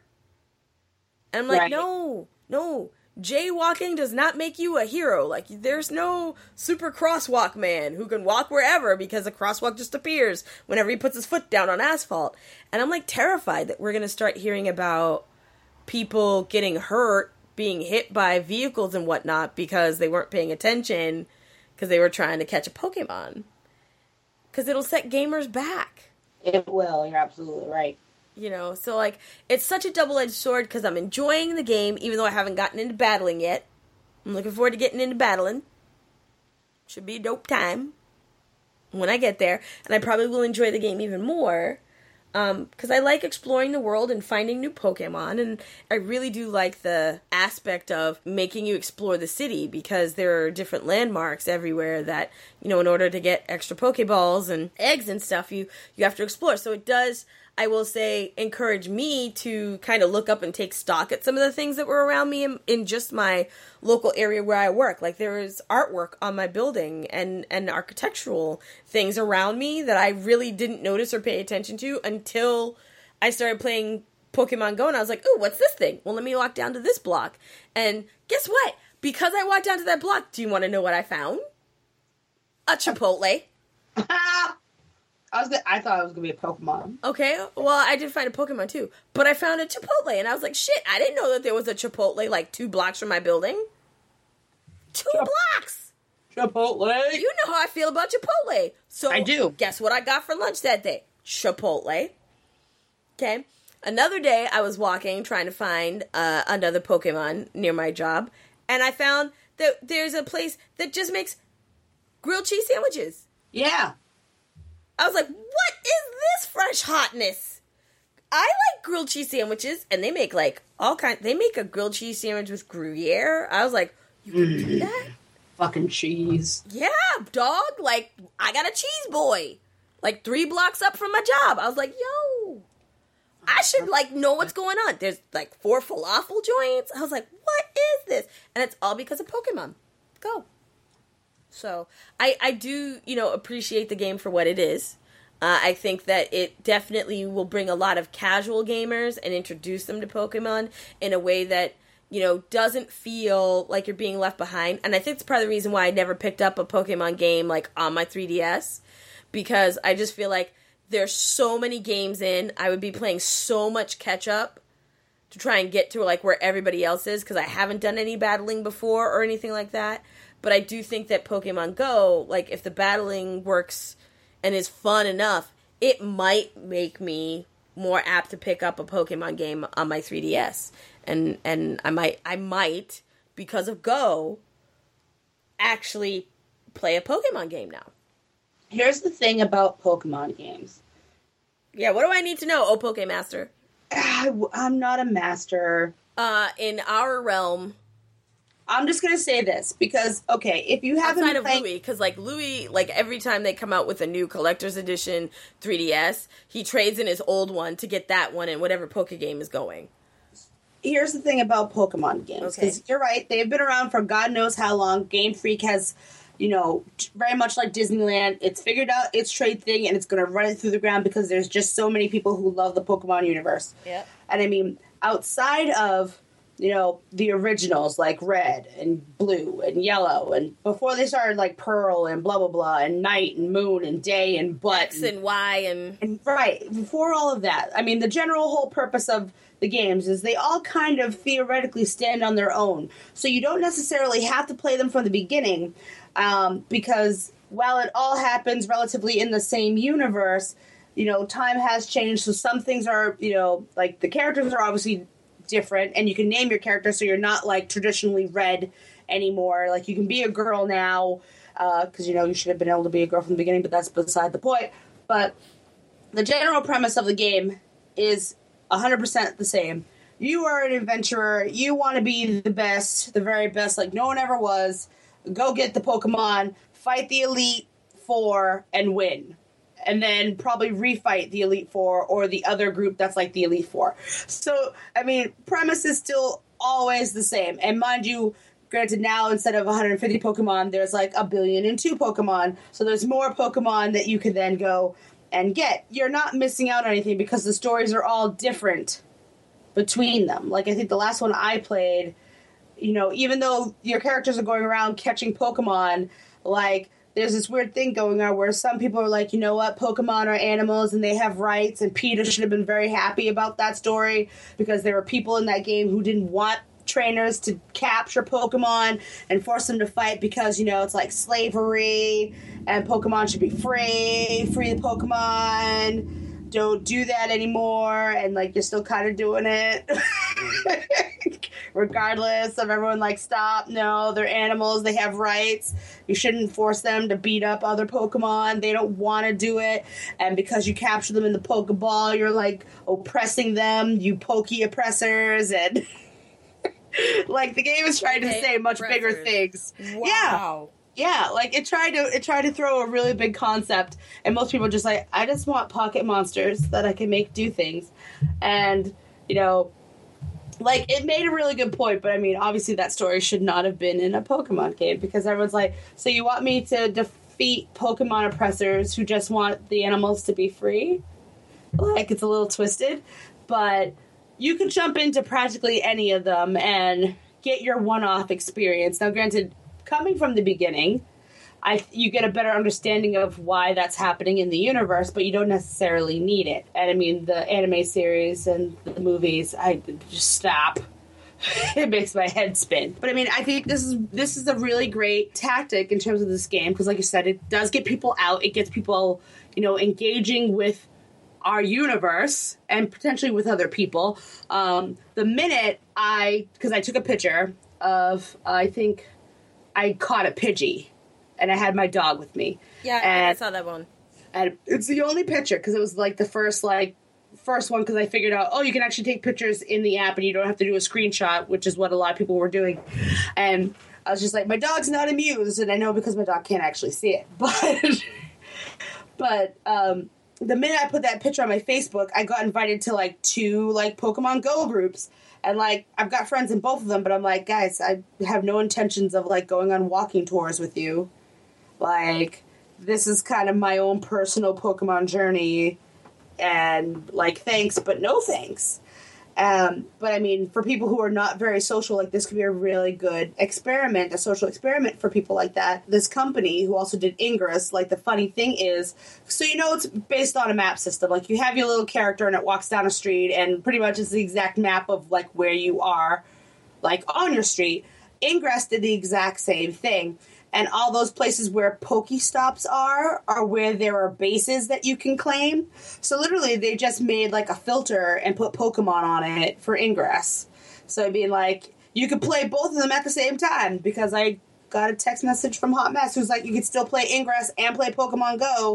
And I'm like, right. no, no. Jaywalking does not make you a hero. Like, there's no super crosswalk man who can walk wherever because a crosswalk just appears whenever he puts his foot down on asphalt. And I'm, like, terrified that we're going to start hearing about people getting hurt, being hit by vehicles and whatnot because they weren't paying attention because they were trying to catch a Pokemon. Because it'll set gamers back. It will. You're absolutely right. You know, so, like, it's such a double-edged sword because I'm enjoying the game, even though I haven't gotten into battling yet. I'm looking forward to getting into battling. Should be a dope time when I get there. And I probably will enjoy the game even more um, because I like exploring the world and finding new Pokemon. And I really do like the aspect of making you explore the city because there are different landmarks everywhere that, you know, in order to get extra Pokeballs and eggs and stuff, you, you have to explore. So it does... I will say, encourage me to kind of look up and take stock at some of the things that were around me in, in just my local area where I work. Like, there is artwork on my building and, and architectural things around me that I really didn't notice or pay attention to until I started playing Pokemon Go, and I was like, ooh, what's this thing? Well, let me walk down to this block. And guess what? Because I walked down to that block, do you want to know what I found? A Chipotle. I was. Gonna, I thought it was gonna be a Pokemon. Okay, well, I did find a Pokemon too, but I found a Chipotle, and I was like, "Shit! I didn't know that there was a Chipotle like two blocks from my building. Two Chip- blocks. Chipotle. You know how I feel about Chipotle. So I do. Guess what I got for lunch that day? Chipotle. Okay. Another day, I was walking trying to find uh, another Pokemon near my job, and I found that there's a place that just makes grilled cheese sandwiches. Yeah. I was like, what is this fresh hotness? I like grilled cheese sandwiches, and they make, like, all kinds... They make a grilled cheese sandwich with Gruyere. I was like, you can mm. do that? Fucking cheese. Yeah, dog. Like, I got a cheese boy. Like, three blocks up from my job. I was like, yo, I should, like, know what's going on. There's, like, four falafel joints. I was like, what is this? And it's all because of Pokemon Go. So, I, I do, you know, appreciate the game for what it is. Uh, I think that it definitely will bring a lot of casual gamers and introduce them to Pokemon in a way that, you know, doesn't feel like you're being left behind. And I think it's part of the reason why I never picked up a Pokemon game, like, on my three D S. Because I just feel like there's so many games in. I would be playing so much catch-up to try and get to, like, where everybody else is. Because I haven't done any battling before or anything like that. But I do think that Pokemon Go, like, if the battling works and is fun enough, it might make me more apt to pick up a Pokemon game on my three D S. And and I might, I might, because of Go, actually play a Pokemon game now. Here's the thing about Pokemon games. Yeah, what do I need to know, oh Pokemaster? I, I'm not a master. Uh, in our realm, I'm just gonna say this because okay, if you haven't outside of played, Louis, because like Louis, like every time they come out with a new collector's edition three D S, he trades in his old one to get that one in whatever Poke game is going. here's the thing about Pokemon games, because Okay. you're right, they've been around for God knows how long. Game Freak has, you know, very much like Disneyland, it's figured out its trade thing and it's going to run it through the ground because there's just so many people who love the Pokemon universe. Yep. And I mean, outside of, you know, the originals like Red and Blue and Yellow, and before they started like Pearl and blah blah blah and Night and Moon and Day and Butt X and Y and and right before all of that, I mean, the general whole purpose of the games is they all kind of theoretically stand on their own. So you don't necessarily have to play them from the beginning, um, because while it all happens relatively in the same universe, you know, time has changed. So some things are, you know, like the characters are obviously different, and you can name your character so you're not like traditionally Red anymore. Like you can be a girl now, because uh, you know you should have been able to be a girl from the beginning, but that's beside the point. But the general premise of the game is one hundred percent the same. You are an adventurer. You want to be the best, the very best, like no one ever was. Go get the Pokemon, fight the Elite Four, and win. And then probably refight the Elite Four or the other group that's like the Elite Four. So, I mean, premise is still always the same. And mind you, granted now instead of one hundred fifty Pokemon, there's like a billion and two Pokemon. So there's more Pokemon that you can then go and get. You're not missing out on anything because the stories are all different between them. Like, I think the last one I played, you know, even though your characters are going around catching Pokemon, like, there's this weird thing going on where some people are like, you know what, Pokemon are animals and they have rights, and PETA should have been very happy about that story because there were people in that game who didn't want trainers to capture Pokemon and force them to fight because, you know, it's like slavery and Pokemon should be free, free the Pokemon, don't do that anymore, and like you're still kind of doing it. Regardless of everyone like, stop, no, they're animals, they have rights, you shouldn't force them to beat up other Pokemon, they don't want to do it, and because you capture them in the Pokeball, you're like oppressing them, you pokey oppressors, and like the game is trying to say much bigger things. Wow. Yeah. Yeah, like it tried to it tried to throw a really big concept, and most people are just like, I just want pocket monsters that I can make do things. And, you know, like, it made a really good point, but I mean, obviously that story should not have been in a Pokemon game, because everyone's like, so you want me to defeat Pokemon oppressors who just want the animals to be free? Like, it's a little twisted, but you can jump into practically any of them and get your one-off experience. Now, granted, coming from the beginning, I you get a better understanding of why that's happening in the universe, but you don't necessarily need it. And I mean, the anime series and the movies, I just stop. It makes my head spin. But I mean, I think this is this is a really great tactic in terms of this game, because like you said, it does get people out. It gets people, you know, engaging with our universe and potentially with other people. Um, the minute I, because I took a picture of, uh, I think I caught a Pidgey, and I had my dog with me. Yeah, and, I saw that one. And it's the only picture, because it was like the first, like, first one, because I figured out, oh, you can actually take pictures in the app and you don't have to do a screenshot, which is what a lot of people were doing. And I was just like, my dog's not amused, and I know because my dog can't actually see it. But, but, um, the minute I put that picture on my Facebook, I got invited to, like, two, like, Pokemon Go groups. And, like, I've got friends in both of them, but I'm like, guys, I have no intentions of, like, going on walking tours with you. Like, this is kind of my own personal Pokemon journey. And, like, thanks, but no thanks. Um, but, I mean, for people who are not very social, like, this could be a really good experiment, a social experiment for people like that. This company, who also did Ingress, like, the funny thing is, so you know it's based on a map system. Like, you have your little character and it walks down a street, and pretty much it's the exact map of, like, where you are, like, on your street. Ingress did the exact same thing. And all those places where Pokestops are, are where there are bases that you can claim. So literally, they just made, like, a filter and put Pokemon on it for Ingress. So it'd be like, you could play both of them at the same time, because I got a text message from Hot Mess who's like, you could still play Ingress and play Pokemon Go,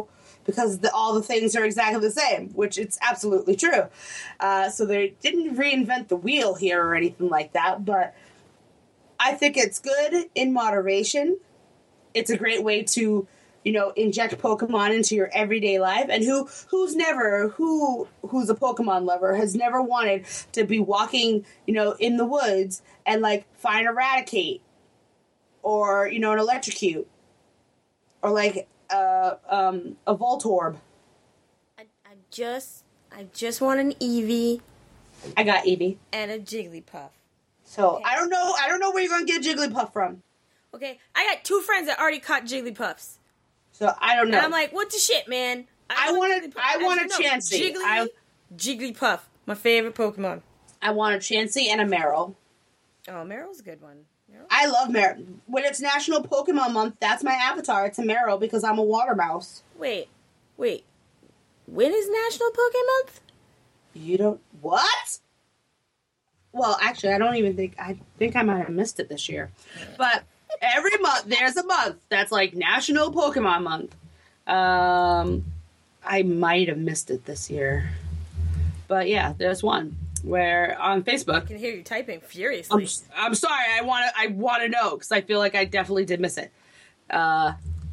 because the, all the things are exactly the same, which it's absolutely true. Uh, so they didn't reinvent the wheel here or anything like that, but I think it's good in moderation. It's a great way to, you know, inject Pokemon into your everyday life. And who who's never, who who's a Pokemon lover has never wanted to be walking, you know, in the woods and, like, find Eradicate or, you know, an Electrocute or, like, uh, um, a Voltorb. I, I just, I just want an Eevee. I got Eevee. And a Jigglypuff. So, okay. I don't know, I don't know where you're going to get Jigglypuff from. Okay, I got two friends that already caught Jigglypuffs. So, I don't know. And I'm like, what the shit, man? I, I want to, I want a Chansey. Jiggly, I, Jigglypuff, my favorite Pokemon. I want a Chansey and a Marill. Oh, Meryl's a good one. Meryl? I love Marill. When it's National Pokemon Month, that's my avatar. It's a Marill because I'm a water mouse. Wait, wait. When is National Pokemon Month? You don't... What? Well, actually, I don't even think... I think I might have missed it this year. But every month, there's a month that's like National Pokemon Month. Um, I might have missed it this year. But yeah, there's one where on Facebook... I can hear you typing furiously. I'm, I'm sorry, I want to I want to know, because I feel like I definitely did miss it. Uh,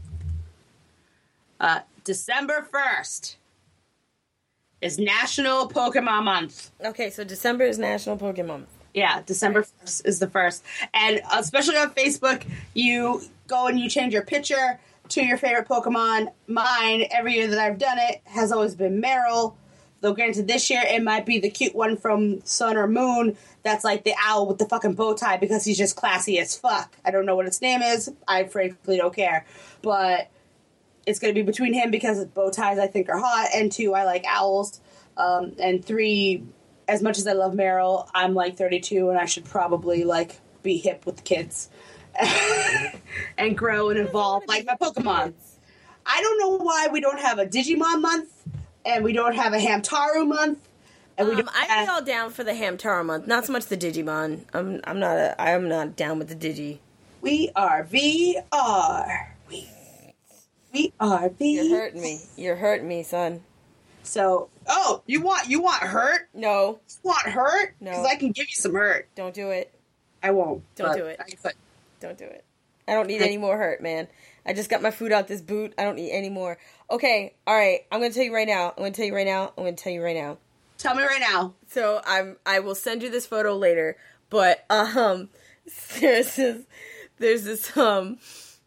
uh, December first is National Pokemon Month. Okay, so December is National Pokemon Month. Yeah, December first is the first. And especially on Facebook, you go and you change your picture to your favorite Pokemon. Mine, every year that I've done it, has always been Marill. Though granted, this year it might be the cute one from Sun or Moon that's like the owl with the fucking bow tie because he's just classy as fuck. I don't know what its name is. I frankly don't care. But it's going to be between him because bow ties I think are hot, and two, I like owls. Um, and three, as much as I love Marill, I'm like thirty-two and I should probably like be hip with the kids and grow and evolve like my Pokemon. I don't know why we don't have a Digimon month. And we don't have a Hamtaro month. And we um, don't I'd have... be all down for the Hamtaro month. Not so much the Digimon. I'm I'm not a, I'm not down with the Digi. We are V R. We, we are V R. You're hurting me. You're hurting me, son. So, oh, you want you want hurt? No. You want hurt? No. Because I can give you some hurt. Don't do it. I won't. Don't do it. I could. Don't do it. I don't need any more hurt, man. I just got my food out this boot. I don't need any more. Okay, all right. I'm going to tell you right now. I'm going to tell you right now. I'm going to tell you right now. Tell me right now. So I'm. I will send you this photo later. But um, there's this, there's this um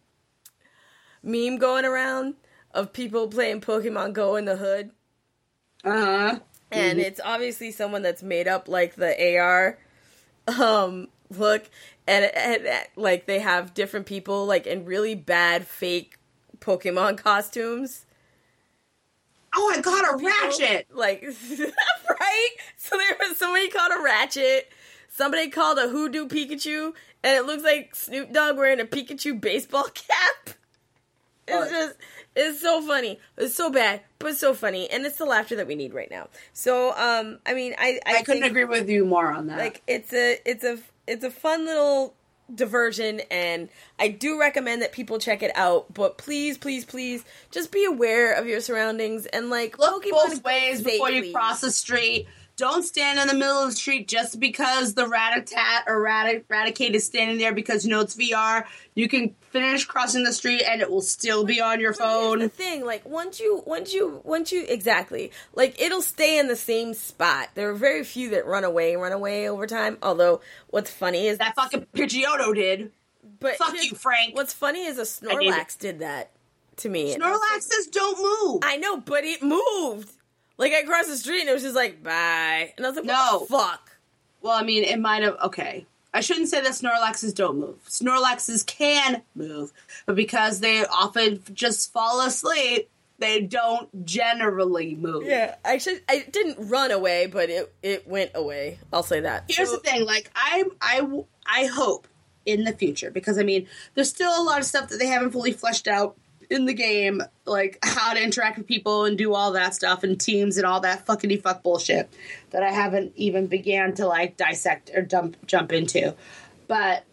meme going around of people playing Pokemon Go in the hood. Uh huh. And mm-hmm. It's obviously someone that's made up like the A R um look. And, and, and like they have different people like in really bad fake Pokemon costumes. Oh, I got a people, Ratchet! Like, right? So there was somebody called a Ratchet, somebody called a Hoodoo Pikachu, and it looks like Snoop Dogg wearing a Pikachu baseball cap. It's oh. just, it's so funny. It's so bad, but so funny, and it's the laughter that we need right now. So, um, I mean, I I, I couldn't think, agree with you more on that. Like, it's a, it's a, it's a fun little diversion, and I do recommend that people check it out, but please please please just be aware of your surroundings and like look Pokemon both ways safely. Before you cross the street. Don't stand in the middle of the street just because the Rattata or Rat- Raticate is standing there because you know it's V R. You can finish crossing the street and it will still be on your phone. Here's the thing, like once you, once you, once you, exactly, like it'll stay in the same spot. There are very few that run away, run away over time. Although what's funny is that fucking Pidgeotto did. But fuck you, Frank. What's funny is a Snorlax did that to me. Snorlaxes don't move. I know, but it moved. Like, I crossed the street and it was just like, bye. And I was like, what no. the fuck? Well, I mean, it might have, okay. I shouldn't say that Snorlaxes don't move. Snorlaxes can move. But because they often just fall asleep, they don't generally move. Yeah, I should, I didn't run away, but it, it went away. I'll say that. Here's so, the thing, like, I, I, I hope in the future, because, I mean, there's still a lot of stuff that they haven't fully fleshed out in the game, like how to interact with people and do all that stuff and teams and all that fuckity fuck bullshit that I haven't even began to like dissect or dump, jump into. But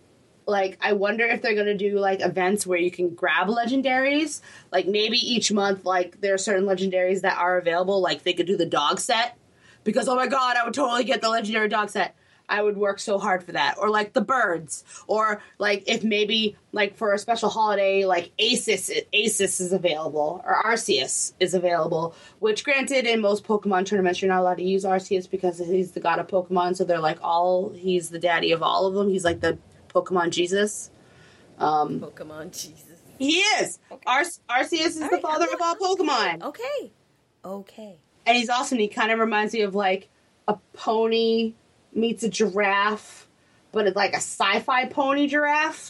like, I wonder if they're going to do, like, events where you can grab legendaries. Like, maybe each month, like, there are certain legendaries that are available. Like, they could do the dog set. Because, oh my god, I would totally get the legendary dog set. I would work so hard for that. Or, like, the birds. Or, like, if maybe, like, for a special holiday, like, Asus, Asus is available. Or Arceus is available. Which, granted, in most Pokemon tournaments, you're not allowed to use Arceus because he's the god of Pokemon. So they're, like, all... He's the daddy of all of them. He's, like, the Pokemon Jesus. Um, Pokemon Jesus. He is! Okay. Ar- Arceus is all the right, father of all Pokemon. Okay. Okay. And he's awesome. He kind of reminds me of, like, a pony meets a giraffe, but it's like a sci-fi pony giraffe.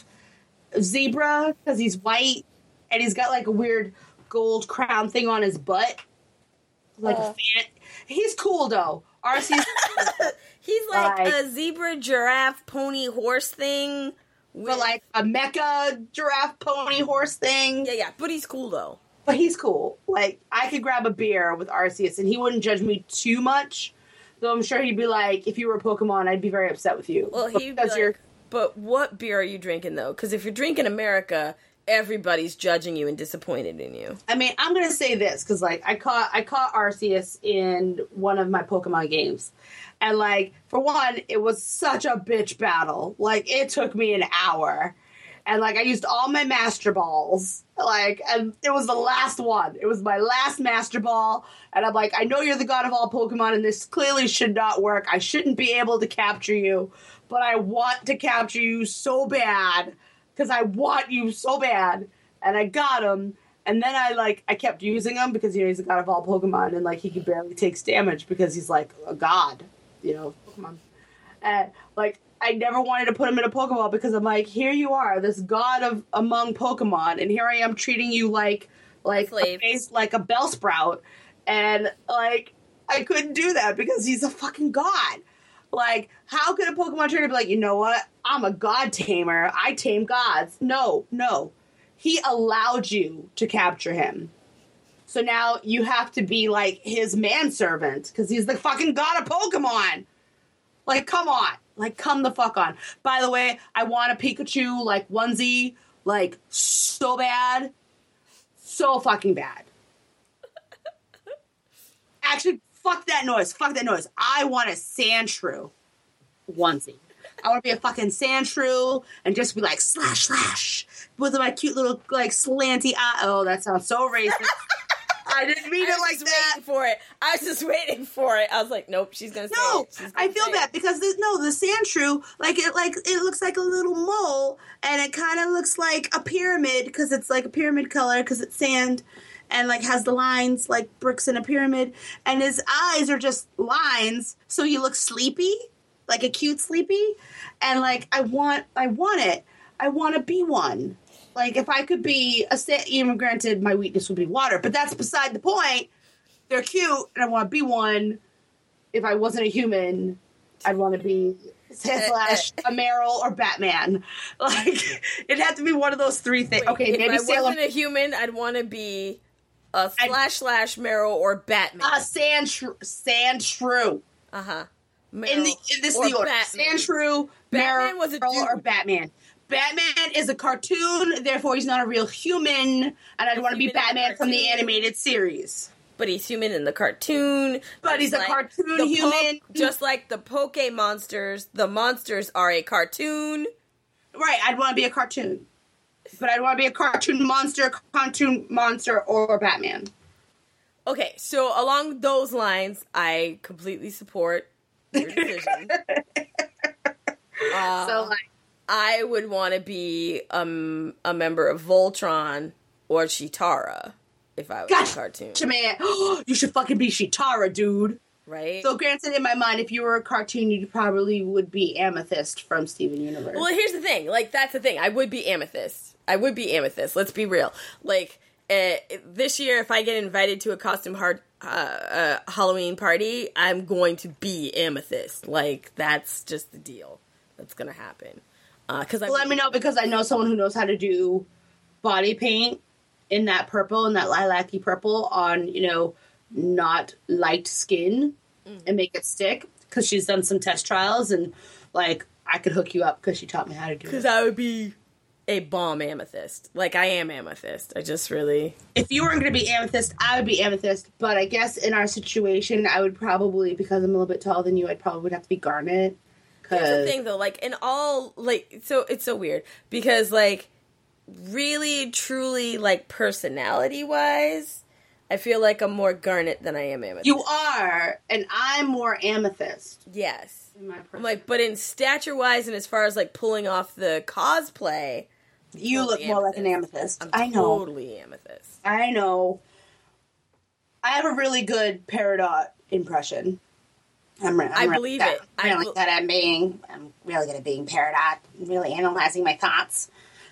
Zebra, because he's white, and he's got, like, a weird gold crown thing on his butt. Like, uh. a fan. He's cool, though. Arceus. He's like, like a zebra, giraffe, pony, horse thing. With... But, like, a mecha giraffe, pony, horse thing. Yeah, yeah. But he's cool, though. But he's cool. Like, I could grab a beer with Arceus, and he wouldn't judge me too much. Though I'm sure he'd be like, if you were a Pokemon, I'd be very upset with you. Well, he'd be like, you're... but what beer are you drinking, though? Because if you're drinking America, everybody's judging you and disappointed in you. I mean, I'm going to say this, because, like, I caught, I caught Arceus in one of my Pokemon games. And, like, for one, it was such a bitch battle. Like, it took me an hour. And, like, I used all my Master Balls. Like, and it was the last one. It was my last Master Ball. And I'm like, I know you're the god of all Pokemon, and this clearly should not work. I shouldn't be able to capture you. But I want to capture you so bad. Because I want you so bad. And I got him. And then I, like, I kept using him because, you know, he's the god of all Pokemon. And, like, he could barely takes damage because he's, like, a god. You know, Pokemon. And, like... I never wanted to put him in a Pokeball because I'm like, here you are, this god of among Pokemon, and here I am treating you like like a face, like a Bellsprout, and like I couldn't do that because he's a fucking god. Like, how could a Pokemon trainer be like, you know what? I'm a god tamer. I tame gods. No, no. He allowed you to capture him. So now you have to be like his manservant because he's the fucking god of Pokemon. Like, come on. Like, come the fuck on. By the way, I want a Pikachu, like, onesie, like, so bad. So fucking bad. Actually, fuck that noise. Fuck that noise. I want a Sandshrew onesie. I want to be a fucking Sandshrew and just be like, slash, slash, with my cute little, like, slanty eye. Oh, that sounds so racist. I didn't mean it like that. For it, I was just waiting for it. I was like, "Nope, she's gonna say no, it." No, I feel bad because the, no, the Sandshrew, like it, like it looks like a little mole, and it kind of looks like a pyramid because it's like a pyramid color because it's sand, and like has the lines like bricks in a pyramid, and his eyes are just lines, so he looks sleepy, like a cute sleepy, and like I want, I want it, I want to be one. Like, if I could be a, even granted, my weakness would be water, but that's beside the point. They're cute, and I want to be one. If I wasn't a human, I'd want to be slash a Meryl or Batman. Like, it'd have to be one of those three things. Wait, okay, if maybe I Salem. wasn't a human, I'd want to be a slash slash Meryl or Batman. A sand shrew. Sand shrew. Uh huh. In the in this the order. Sand shrew, Meryl, was a dude. Or Batman. Batman is a cartoon, therefore he's not a real human, and I'd want to be Batman from the animated series. But he's human in the cartoon. But he's a like cartoon human. Po- just like the Poke Monsters, the monsters are a cartoon. Right, I'd want to be a cartoon. But I'd want to be a cartoon monster, cartoon monster, or Batman. Okay, so along those lines, I completely support your decision. uh, so, like, I would want to be um, a member of Voltron or Chitara if I was gotcha, a cartoon. Man. You should fucking be Chitara, dude. Right? So, granted, in my mind, if you were a cartoon, you probably would be Amethyst from Steven Universe. Well, here's the thing. Like, that's the thing. I would be Amethyst. I would be Amethyst. Let's be real. Like, uh, this year, if I get invited to a costume hard uh, uh, Halloween party, I'm going to be Amethyst. Like, that's just the deal. That's going to happen. Uh, cause well, let me know because I know someone who knows how to do body paint in that purple and that lilac-y purple on, you know, not light skin mm. and make it stick because she's done some test trials and, like, I could hook you up because she taught me how to do it. Because I would be a bomb amethyst. Like, I am amethyst. I just really... If you weren't going to be amethyst, I would be amethyst. But I guess in our situation, I would probably, because I'm a little bit taller than you, I'd probably would have to be garnet. Cause... Here's the thing, though. Like, in all... Like, so it's so weird. Because, like, really, truly, like, personality-wise, I feel like I'm more garnet than I am amethyst. You are, and I'm more amethyst. Yes. I'm like, but in stature-wise and as far as, like, pulling off the cosplay... You look more like an amethyst. I'm I know. totally amethyst. I know. I have a really good Peridot impression. I'm, I'm I really believe good. it. I'm really I be- good at being... I'm really good at being Peridot. I'm really analyzing my thoughts.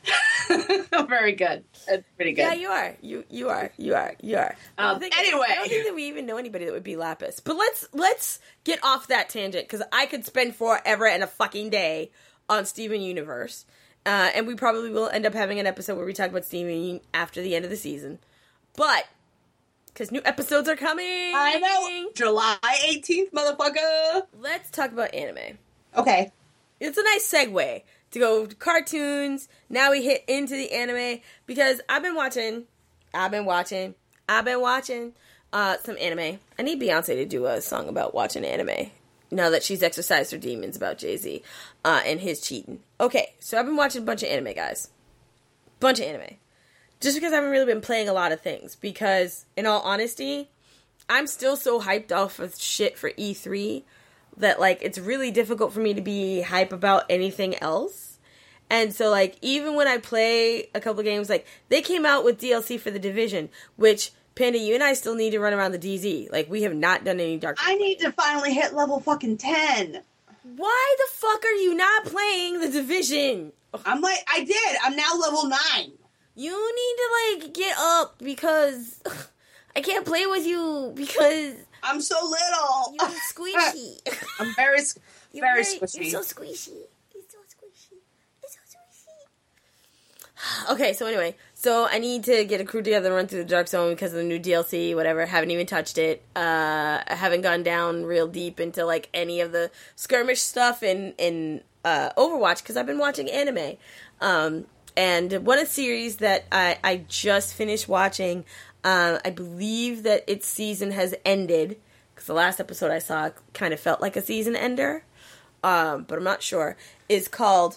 Very good. That's pretty good. Yeah, you are. You you are. You are. You are. Um, think, anyway, I don't think that we even know anybody that would be Lapis. But let's let's get off that tangent because I could spend forever and a fucking day on Steven Universe, uh, and we probably will end up having an episode where we talk about Steven after the end of the season. But because new episodes are coming, I know. July eighteenth, motherfucker. Let's talk about anime. Okay, it's a nice segue to go to cartoons. Now we hit into the anime because I've been watching, I've been watching, I've been watching uh, some anime. I need Beyonce to do a song about watching anime now that she's exercised her demons about Jay-Z uh, and his cheating. Okay, so I've been watching a bunch of anime, guys. Bunch of anime. Just because I haven't really been playing a lot of things. Because, in all honesty, I'm still so hyped off of shit for E three that, like, it's really difficult for me to be hype about anything else. And so, like, even when I play a couple of games, like, they came out with D L C for The Division, which, Panda, you and I still need to run around the D Z. Like, we have not done any Dark Souls. I need to finally hit level fucking ten. Why the fuck are you not playing The Division? I'm like, I did. I'm now level nine. You need to, like, get up because I can't play with you because... I'm so little. You're squishy. I'm very, you're very, very squishy. You're so squishy. You're so squishy. You're so squishy. Okay, so anyway, so I need to get a crew together and run through the Dark Zone because of the new D L C, whatever. Haven't even touched it. Uh, I haven't gone down real deep into, like, any of the skirmish stuff in, in uh, Overwatch because I've been watching anime. Um, and one of the series that I, I just finished watching... Um, I believe that its season has ended, because the last episode I saw kind of felt like a season ender, um, but I'm not sure, is called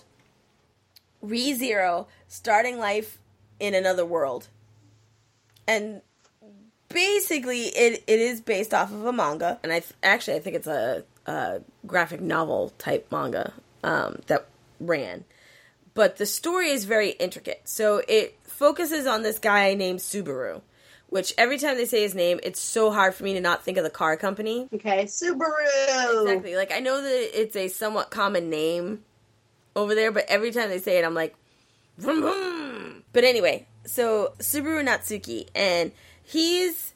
ReZero, Starting Life in Another World. And basically, it, it is based off of a manga, and I th- actually I think it's a, a graphic novel type manga um, that ran. But the story is very intricate, so it focuses on this guy named Subaru. Which, every time they say his name, it's so hard for me to not think of the car company. Okay, Subaru! Exactly. Like, I know that it's a somewhat common name over there, but every time they say it, I'm like, vroom, vroom. But anyway, so, Subaru Natsuki, and he's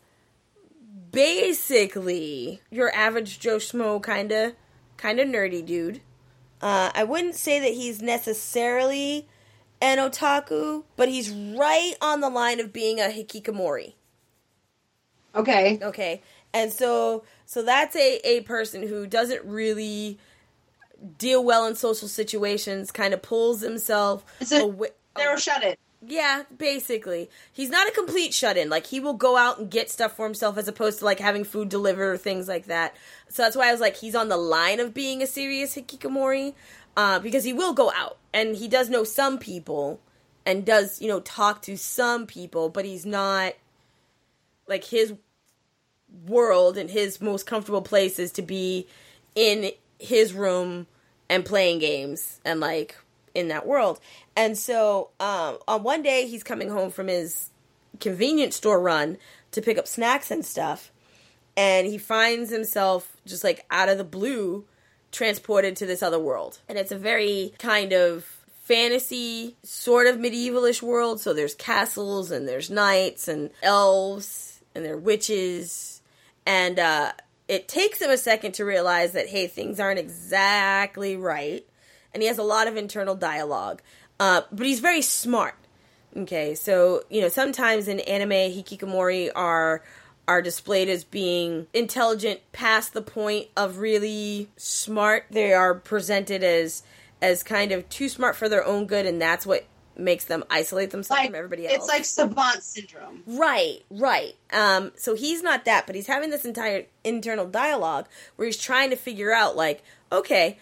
basically your average Joe Schmo kinda, kinda nerdy dude. Uh, I wouldn't say that he's necessarily an otaku, but he's right on the line of being a hikikomori. Okay. Okay. And so so that's a, a person who doesn't really deal well in social situations, kind of pulls himself Is it away. They're shut-in. Yeah, basically. He's not a complete shut-in. Like, he will go out and get stuff for himself as opposed to, like, having food delivered or things like that. So that's why I was like, he's on the line of being a serious hikikomori, uh, because he will go out. And he does know some people and does, you know, talk to some people, but he's not, like, his world and his most comfortable place is to be in his room and playing games and, like, in that world. And so, um, on one day, he's coming home from his convenience store run to pick up snacks and stuff, and he finds himself just, like, out of the blue transported to this other world. And it's a very kind of fantasy, sort of medievalish world, so there's castles, and there's knights, and elves, and there are witches, and, uh, it takes him a second to realize that, hey, things aren't exactly right, and he has a lot of internal dialogue, uh, but he's very smart. Okay, so, you know, sometimes in anime, hikikomori are are displayed as being intelligent past the point of really smart. They are presented as as kind of too smart for their own good, and that's what makes them isolate themselves like, from everybody else. It's like savant syndrome. Right, right. Um, so he's not that, but he's having this entire internal dialogue where he's trying to figure out, like, okay,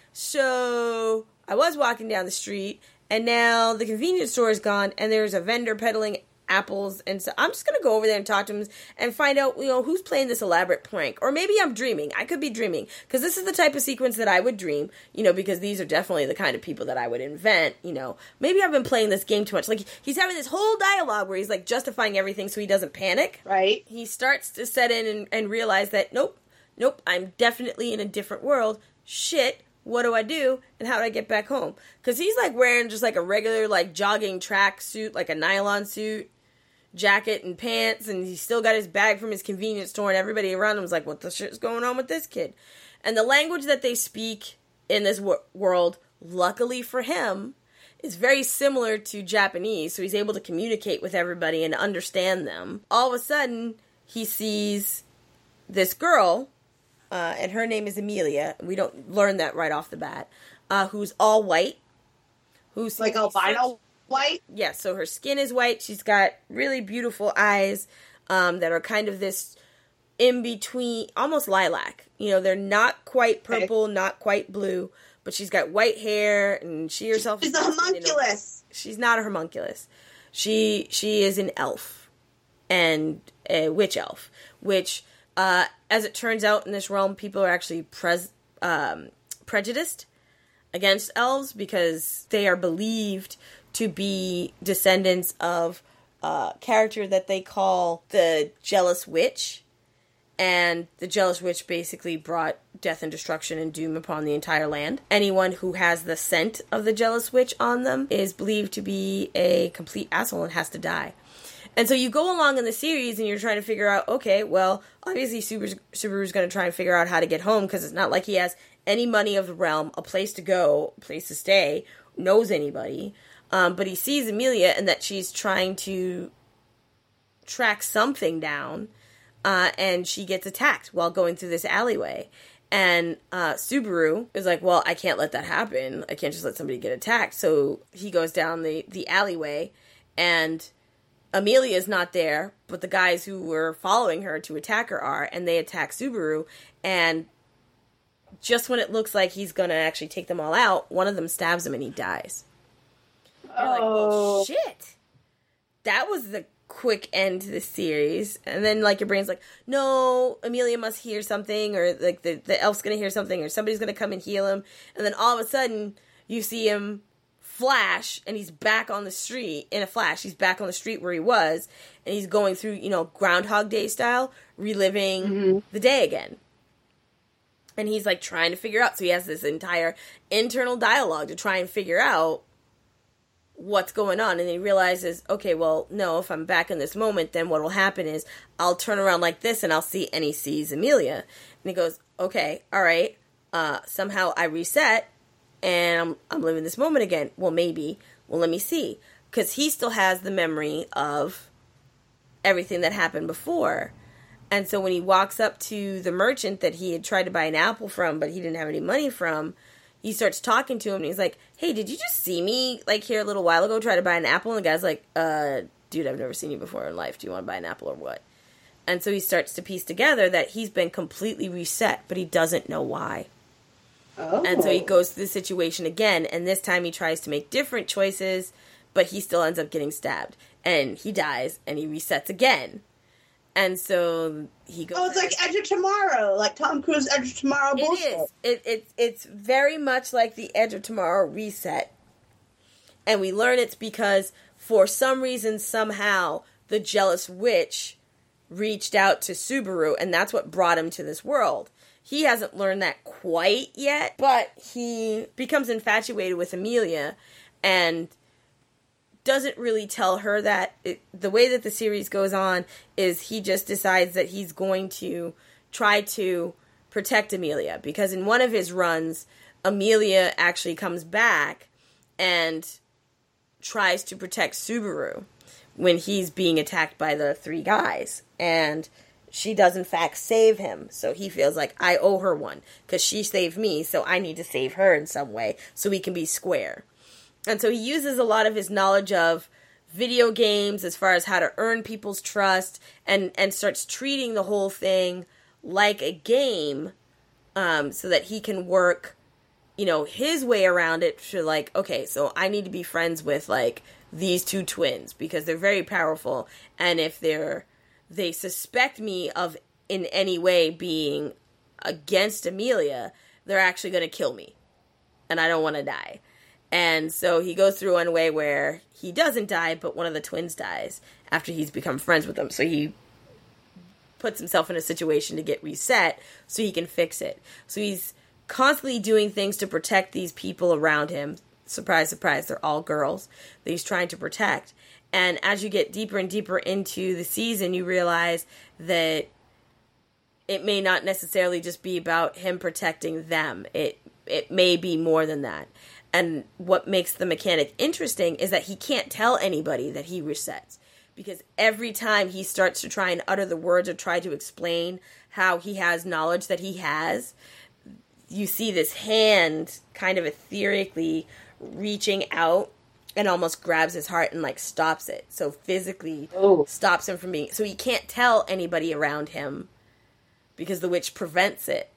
so I was walking down the street, and now the convenience store is gone, and there's a vendor peddling apples, and so I'm just going to go over there and talk to him and find out, you know, who's playing this elaborate prank. Or maybe I'm dreaming. I could be dreaming, because this is the type of sequence that I would dream, you know, because these are definitely the kind of people that I would invent, you know. Maybe I've been playing this game too much. Like, he's having this whole dialogue where he's, like, justifying everything so he doesn't panic. Right. He starts to set in and, and realize that, nope, nope, I'm definitely in a different world. Shit. What do I do, and how do I get back home? Because he's, like, wearing just, like, a regular, like, jogging track suit, like a nylon suit, jacket and pants, and he's still got his bag from his convenience store, and everybody around him is like, what the shit's going on with this kid? And the language that they speak in this wor- world, luckily for him, is very similar to Japanese, so he's able to communicate with everybody and understand them. All of a sudden, he sees this girl, uh, and her name is Amelia. We don't learn that right off the bat. Uh, who's all white. Who's like albino white? Yes, yeah, so her skin is white. She's got really beautiful eyes um, that are kind of this in between, almost lilac. You know, they're not quite purple, okay. not quite blue, but she's got white hair, and she herself... She's a homunculus. She's not a homunculus. She, she is an elf, and a witch elf, which... Uh, as it turns out, in this realm, people are actually pres- um, prejudiced against elves because they are believed to be descendants of a character that they call the Jealous Witch. And the Jealous Witch basically brought death and destruction and doom upon the entire land. Anyone who has the scent of the Jealous Witch on them is believed to be a complete asshole and has to die. And so you go along in the series and you're trying to figure out, okay, well, obviously Subaru's, Subaru's going to try and figure out how to get home because it's not like he has any money of the realm, a place to go, a place to stay, knows anybody. Um, but he sees Amelia and that she's trying to track something down, uh, and she gets attacked while going through this alleyway. And uh, Subaru is like, well, I can't let that happen. I can't just let somebody get attacked. So he goes down the, the alleyway, and Amelia's not there, but the guys who were following her to attack her are, and they attack Subaru, and just when it looks like he's gonna actually take them all out, one of them stabs him and he dies. Oh. You're like, oh, shit. That was the quick end to the series. And then, like, your brain's like, no, Amelia must hear something, or, like, the, the elf's gonna hear something, or somebody's gonna come and heal him, and then all of a sudden, you see him flash, and he's back on the street, in a flash, he's back on the street where he was, and he's going through, you know, Groundhog Day style, reliving mm-hmm. the day again. And he's, like, trying to figure out, so he has this entire internal dialogue to try and figure out what's going on, and he realizes, okay, well, no, if I'm back in this moment, then what will happen is, I'll turn around like this, and I'll see, and he sees Amelia, and he goes, okay, alright, uh, somehow I reset, and I'm, I'm living this moment again. Well, maybe. Well, let me see. Because he still has the memory of everything that happened before. And so when he walks up to the merchant that he had tried to buy an apple from, but he didn't have any money from, he starts talking to him, and he's like, hey, did you just see me, like, here a little while ago try to buy an apple? And the guy's like, uh, dude, I've never seen you before in life. Do you want to buy an apple or what? And so he starts to piece together that he's been completely reset, but he doesn't know why. Oh. And so he goes through the situation again, and this time he tries to make different choices, but he still ends up getting stabbed. And he dies, and he resets again. And so he goes... Oh, it's like Edge of Tomorrow, like Tom Cruise Edge of Tomorrow bullshit. It is. It, it, it's very much like the Edge of Tomorrow reset. And we learn it's because, for some reason, somehow, the Jealous Witch reached out to Subaru, and that's what brought him to this world. He hasn't learned that quite yet, but he becomes infatuated with Amelia and doesn't really tell her that. It, the way that the series goes on is he just decides that he's going to try to protect Amelia, because in one of his runs, Amelia actually comes back and tries to protect Subaru when he's being attacked by the three guys. And she does in fact save him. So he feels like I owe her one because she saved me, so I need to save her in some way so we can be square. And so he uses a lot of his knowledge of video games as far as how to earn people's trust, and, and starts treating the whole thing like a game, um, so that he can work, you know, his way around it to, like, okay, so I need to be friends with, like, these two twins because they're very powerful, and if they're, they suspect me of in any way being against Amelia, they're actually going to kill me, and I don't want to die. And so he goes through one way where he doesn't die, but one of the twins dies after he's become friends with them. So he puts himself in a situation to get reset so he can fix it. So he's constantly doing things to protect these people around him. Surprise, surprise, they're all girls that he's trying to protect. And as you get deeper and deeper into the season, you realize that it may not necessarily just be about him protecting them. It it may be more than that. And what makes the mechanic interesting is that he can't tell anybody that he resets. Because every time he starts to try and utter the words or try to explain how he has knowledge that he has, you see this hand kind of etherically reaching out and almost grabs his heart and, like, stops it. So physically oh. stops him from being... So he can't tell anybody around him because the witch prevents it.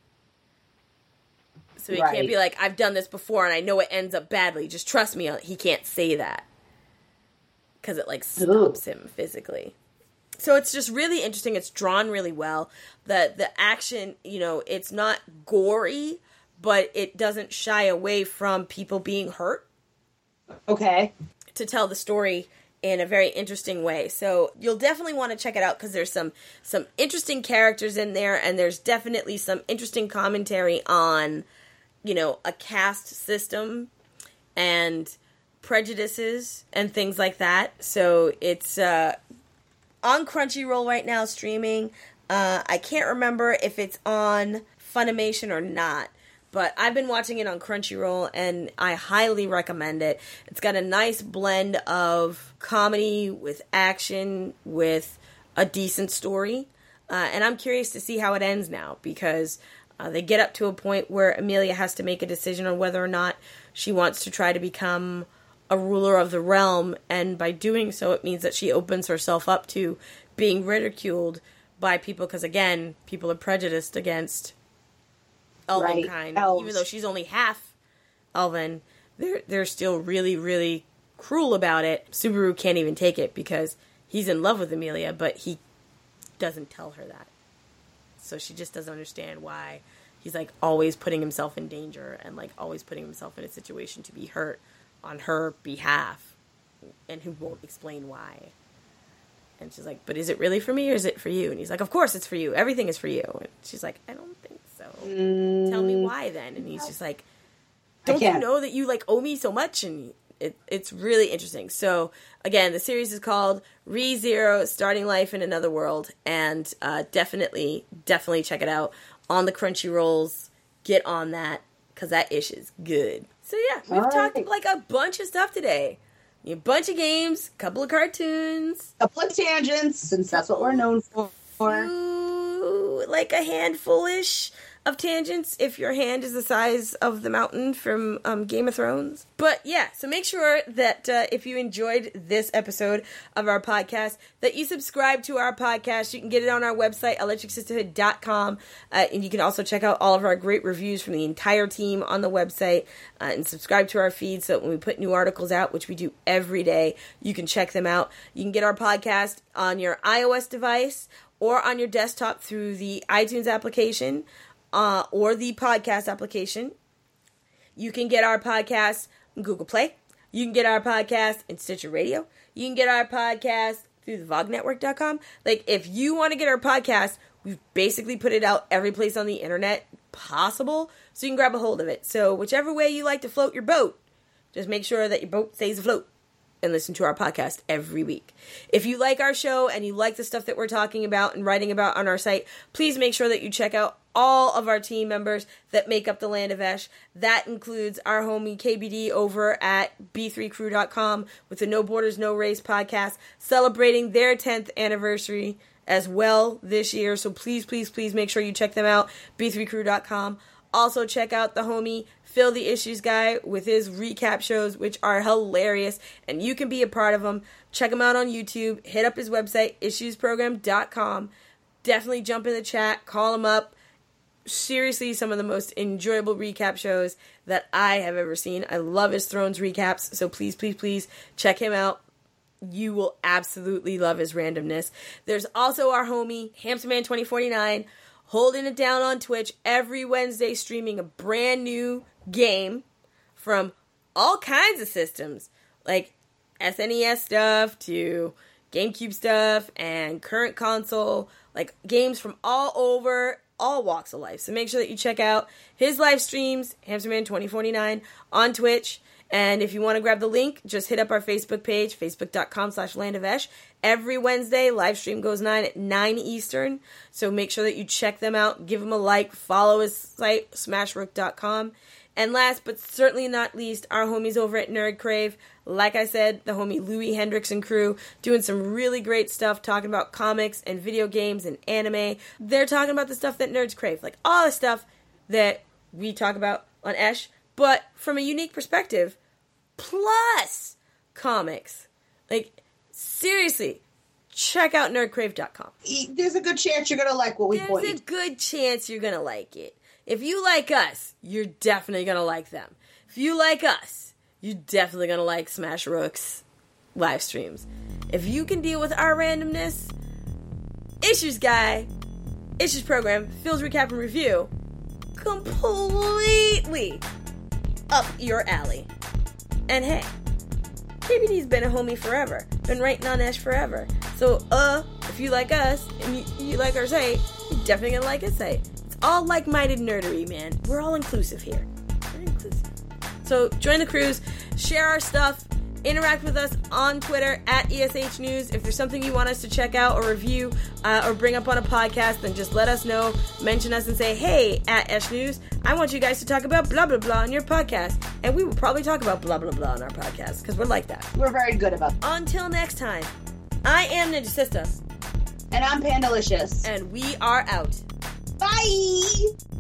So he right. can't be like, I've done this before and I know it ends up badly. Just trust me. He can't say that. Because it, like, stops Ooh. him physically. So it's just really interesting. It's drawn really well. The the action, you know, it's not gory, but it doesn't shy away from people being hurt. Okay. To tell the story in a very interesting way. So you'll definitely want to check it out because there's some, some interesting characters in there, and there's definitely some interesting commentary on, you know, a caste system and prejudices and things like that. So it's uh, on Crunchyroll right now streaming. Uh, I can't remember if it's on Funimation or not, but I've been watching it on Crunchyroll and I highly recommend it. It's got a nice blend of comedy with action with a decent story. Uh, and I'm curious to see how it ends now because uh, they get up to a point where Amelia has to make a decision on whether or not she wants to try to become a ruler of the realm, and by doing so it means that she opens herself up to being ridiculed by people, because again, people are prejudiced against elven kind. Right. Even though she's only half elven, they're, they're still really, really cruel about it. Subaru can't even take it because he's in love with Amelia, but he doesn't tell her that. So she just doesn't understand why he's, like, always putting himself in danger and, like, always putting himself in a situation to be hurt on her behalf, and who won't explain why. And she's like, but is it really for me or is it for you? And he's like, of course it's for you. Everything is for you. And she's like, I don't think so. Mm. Tell me why then. And he's just like, don't you know that you, like, owe me so much? And it, it's really interesting. So again, the series is called ReZero, Starting Life in Another World, and uh, definitely, definitely check it out on the Crunchyrolls. Get on that, because that ish is good. So yeah, we've All talked right. like a bunch of stuff today. A bunch of games, a couple of cartoons. A couple of tangents, since that's what we're known for. Few, like a handful-ish of tangents, if your hand is the size of the mountain from um, Game of Thrones. But yeah, so make sure that uh, if you enjoyed this episode of our podcast, that you subscribe to our podcast. You can get it on our website, electric sisterhood dot com, uh, and you can also check out all of our great reviews from the entire team on the website, uh, and subscribe to our feed so that when we put new articles out, which we do every day, you can check them out. You can get our podcast on your iOS device or on your desktop through the iTunes application, Uh, or the podcast application. You can get our podcast on Google Play. You can get our podcast in Stitcher Radio. You can get our podcast through the vog network dot com. Like, if you want to get our podcast, we've basically put it out every place on the internet possible, so you can grab a hold of it. So whichever way you like to float your boat, just make sure that your boat stays afloat and listen to our podcast every week. If you like our show and you like the stuff that we're talking about and writing about on our site, please make sure that you check out all of our team members that make up the Land of Esh. That includes our homie K B D over at B three crew dot com with the No Borders, No Race podcast, celebrating their tenth anniversary as well this year. So please, please, please make sure you check them out. B three crew dot com. Also check out the homie Phil the Issues Guy with his recap shows, which are hilarious, and you can be a part of them. Check him out on YouTube. Hit up his website, issues program dot com. Definitely jump in the chat. Call him up. Seriously, some of the most enjoyable recap shows that I have ever seen. I love his Thrones recaps, so please, please, please check him out. You will absolutely love his randomness. There's also our homie, Hamsterman twenty forty-nine, holding it down on Twitch every Wednesday, streaming a brand new game from all kinds of systems, like S N E S stuff to GameCube stuff and current console, like games from all over, all walks of life. So make sure that you check out his live streams, Hamsterman twenty forty-nine, on Twitch. And if you want to grab the link, just hit up our Facebook page, facebook dot com slash land of esh. Every Wednesday, live stream goes nine at nine Eastern. So make sure that you check them out, give them a like, follow his site, smash rook dot com. And last but certainly not least, our homies over at Nerd Crave. Like I said, the homie Louis Hendricks and crew doing some really great stuff, talking about comics and video games and anime. They're talking about the stuff that nerds crave, like all the stuff that we talk about on Esh, but from a unique perspective, plus comics. Like, seriously, check out nerd crave dot com. There's a good chance you're going to like what we There's played. There's a good chance you're going to like it. If you like us, you're definitely going to like them. If you like us, you're definitely going to like Smash Rook's live streams. If you can deal with our randomness, Issues Guy, Issues Program, Phil's Recap and Review, completely up your alley. And hey, K B D's been a homie forever. Been writing on Esh forever. So, uh, if you like us, and you, you like our site, you're definitely gonna like his site. It's all like-minded nerdery, man. We're all inclusive here. We're inclusive. So, join the cruise, share our stuff, interact with us on Twitter, at E S H News. If there's something you want us to check out or review uh, or bring up on a podcast, then just let us know. Mention us and say, hey, at Esh News, I want you guys to talk about blah, blah, blah on your podcast. And we will probably talk about blah, blah, blah on our podcast, because we're like that. We're very good about it. Until next time, I am Ninja Sister. And I'm Pandalicious. And we are out. Bye!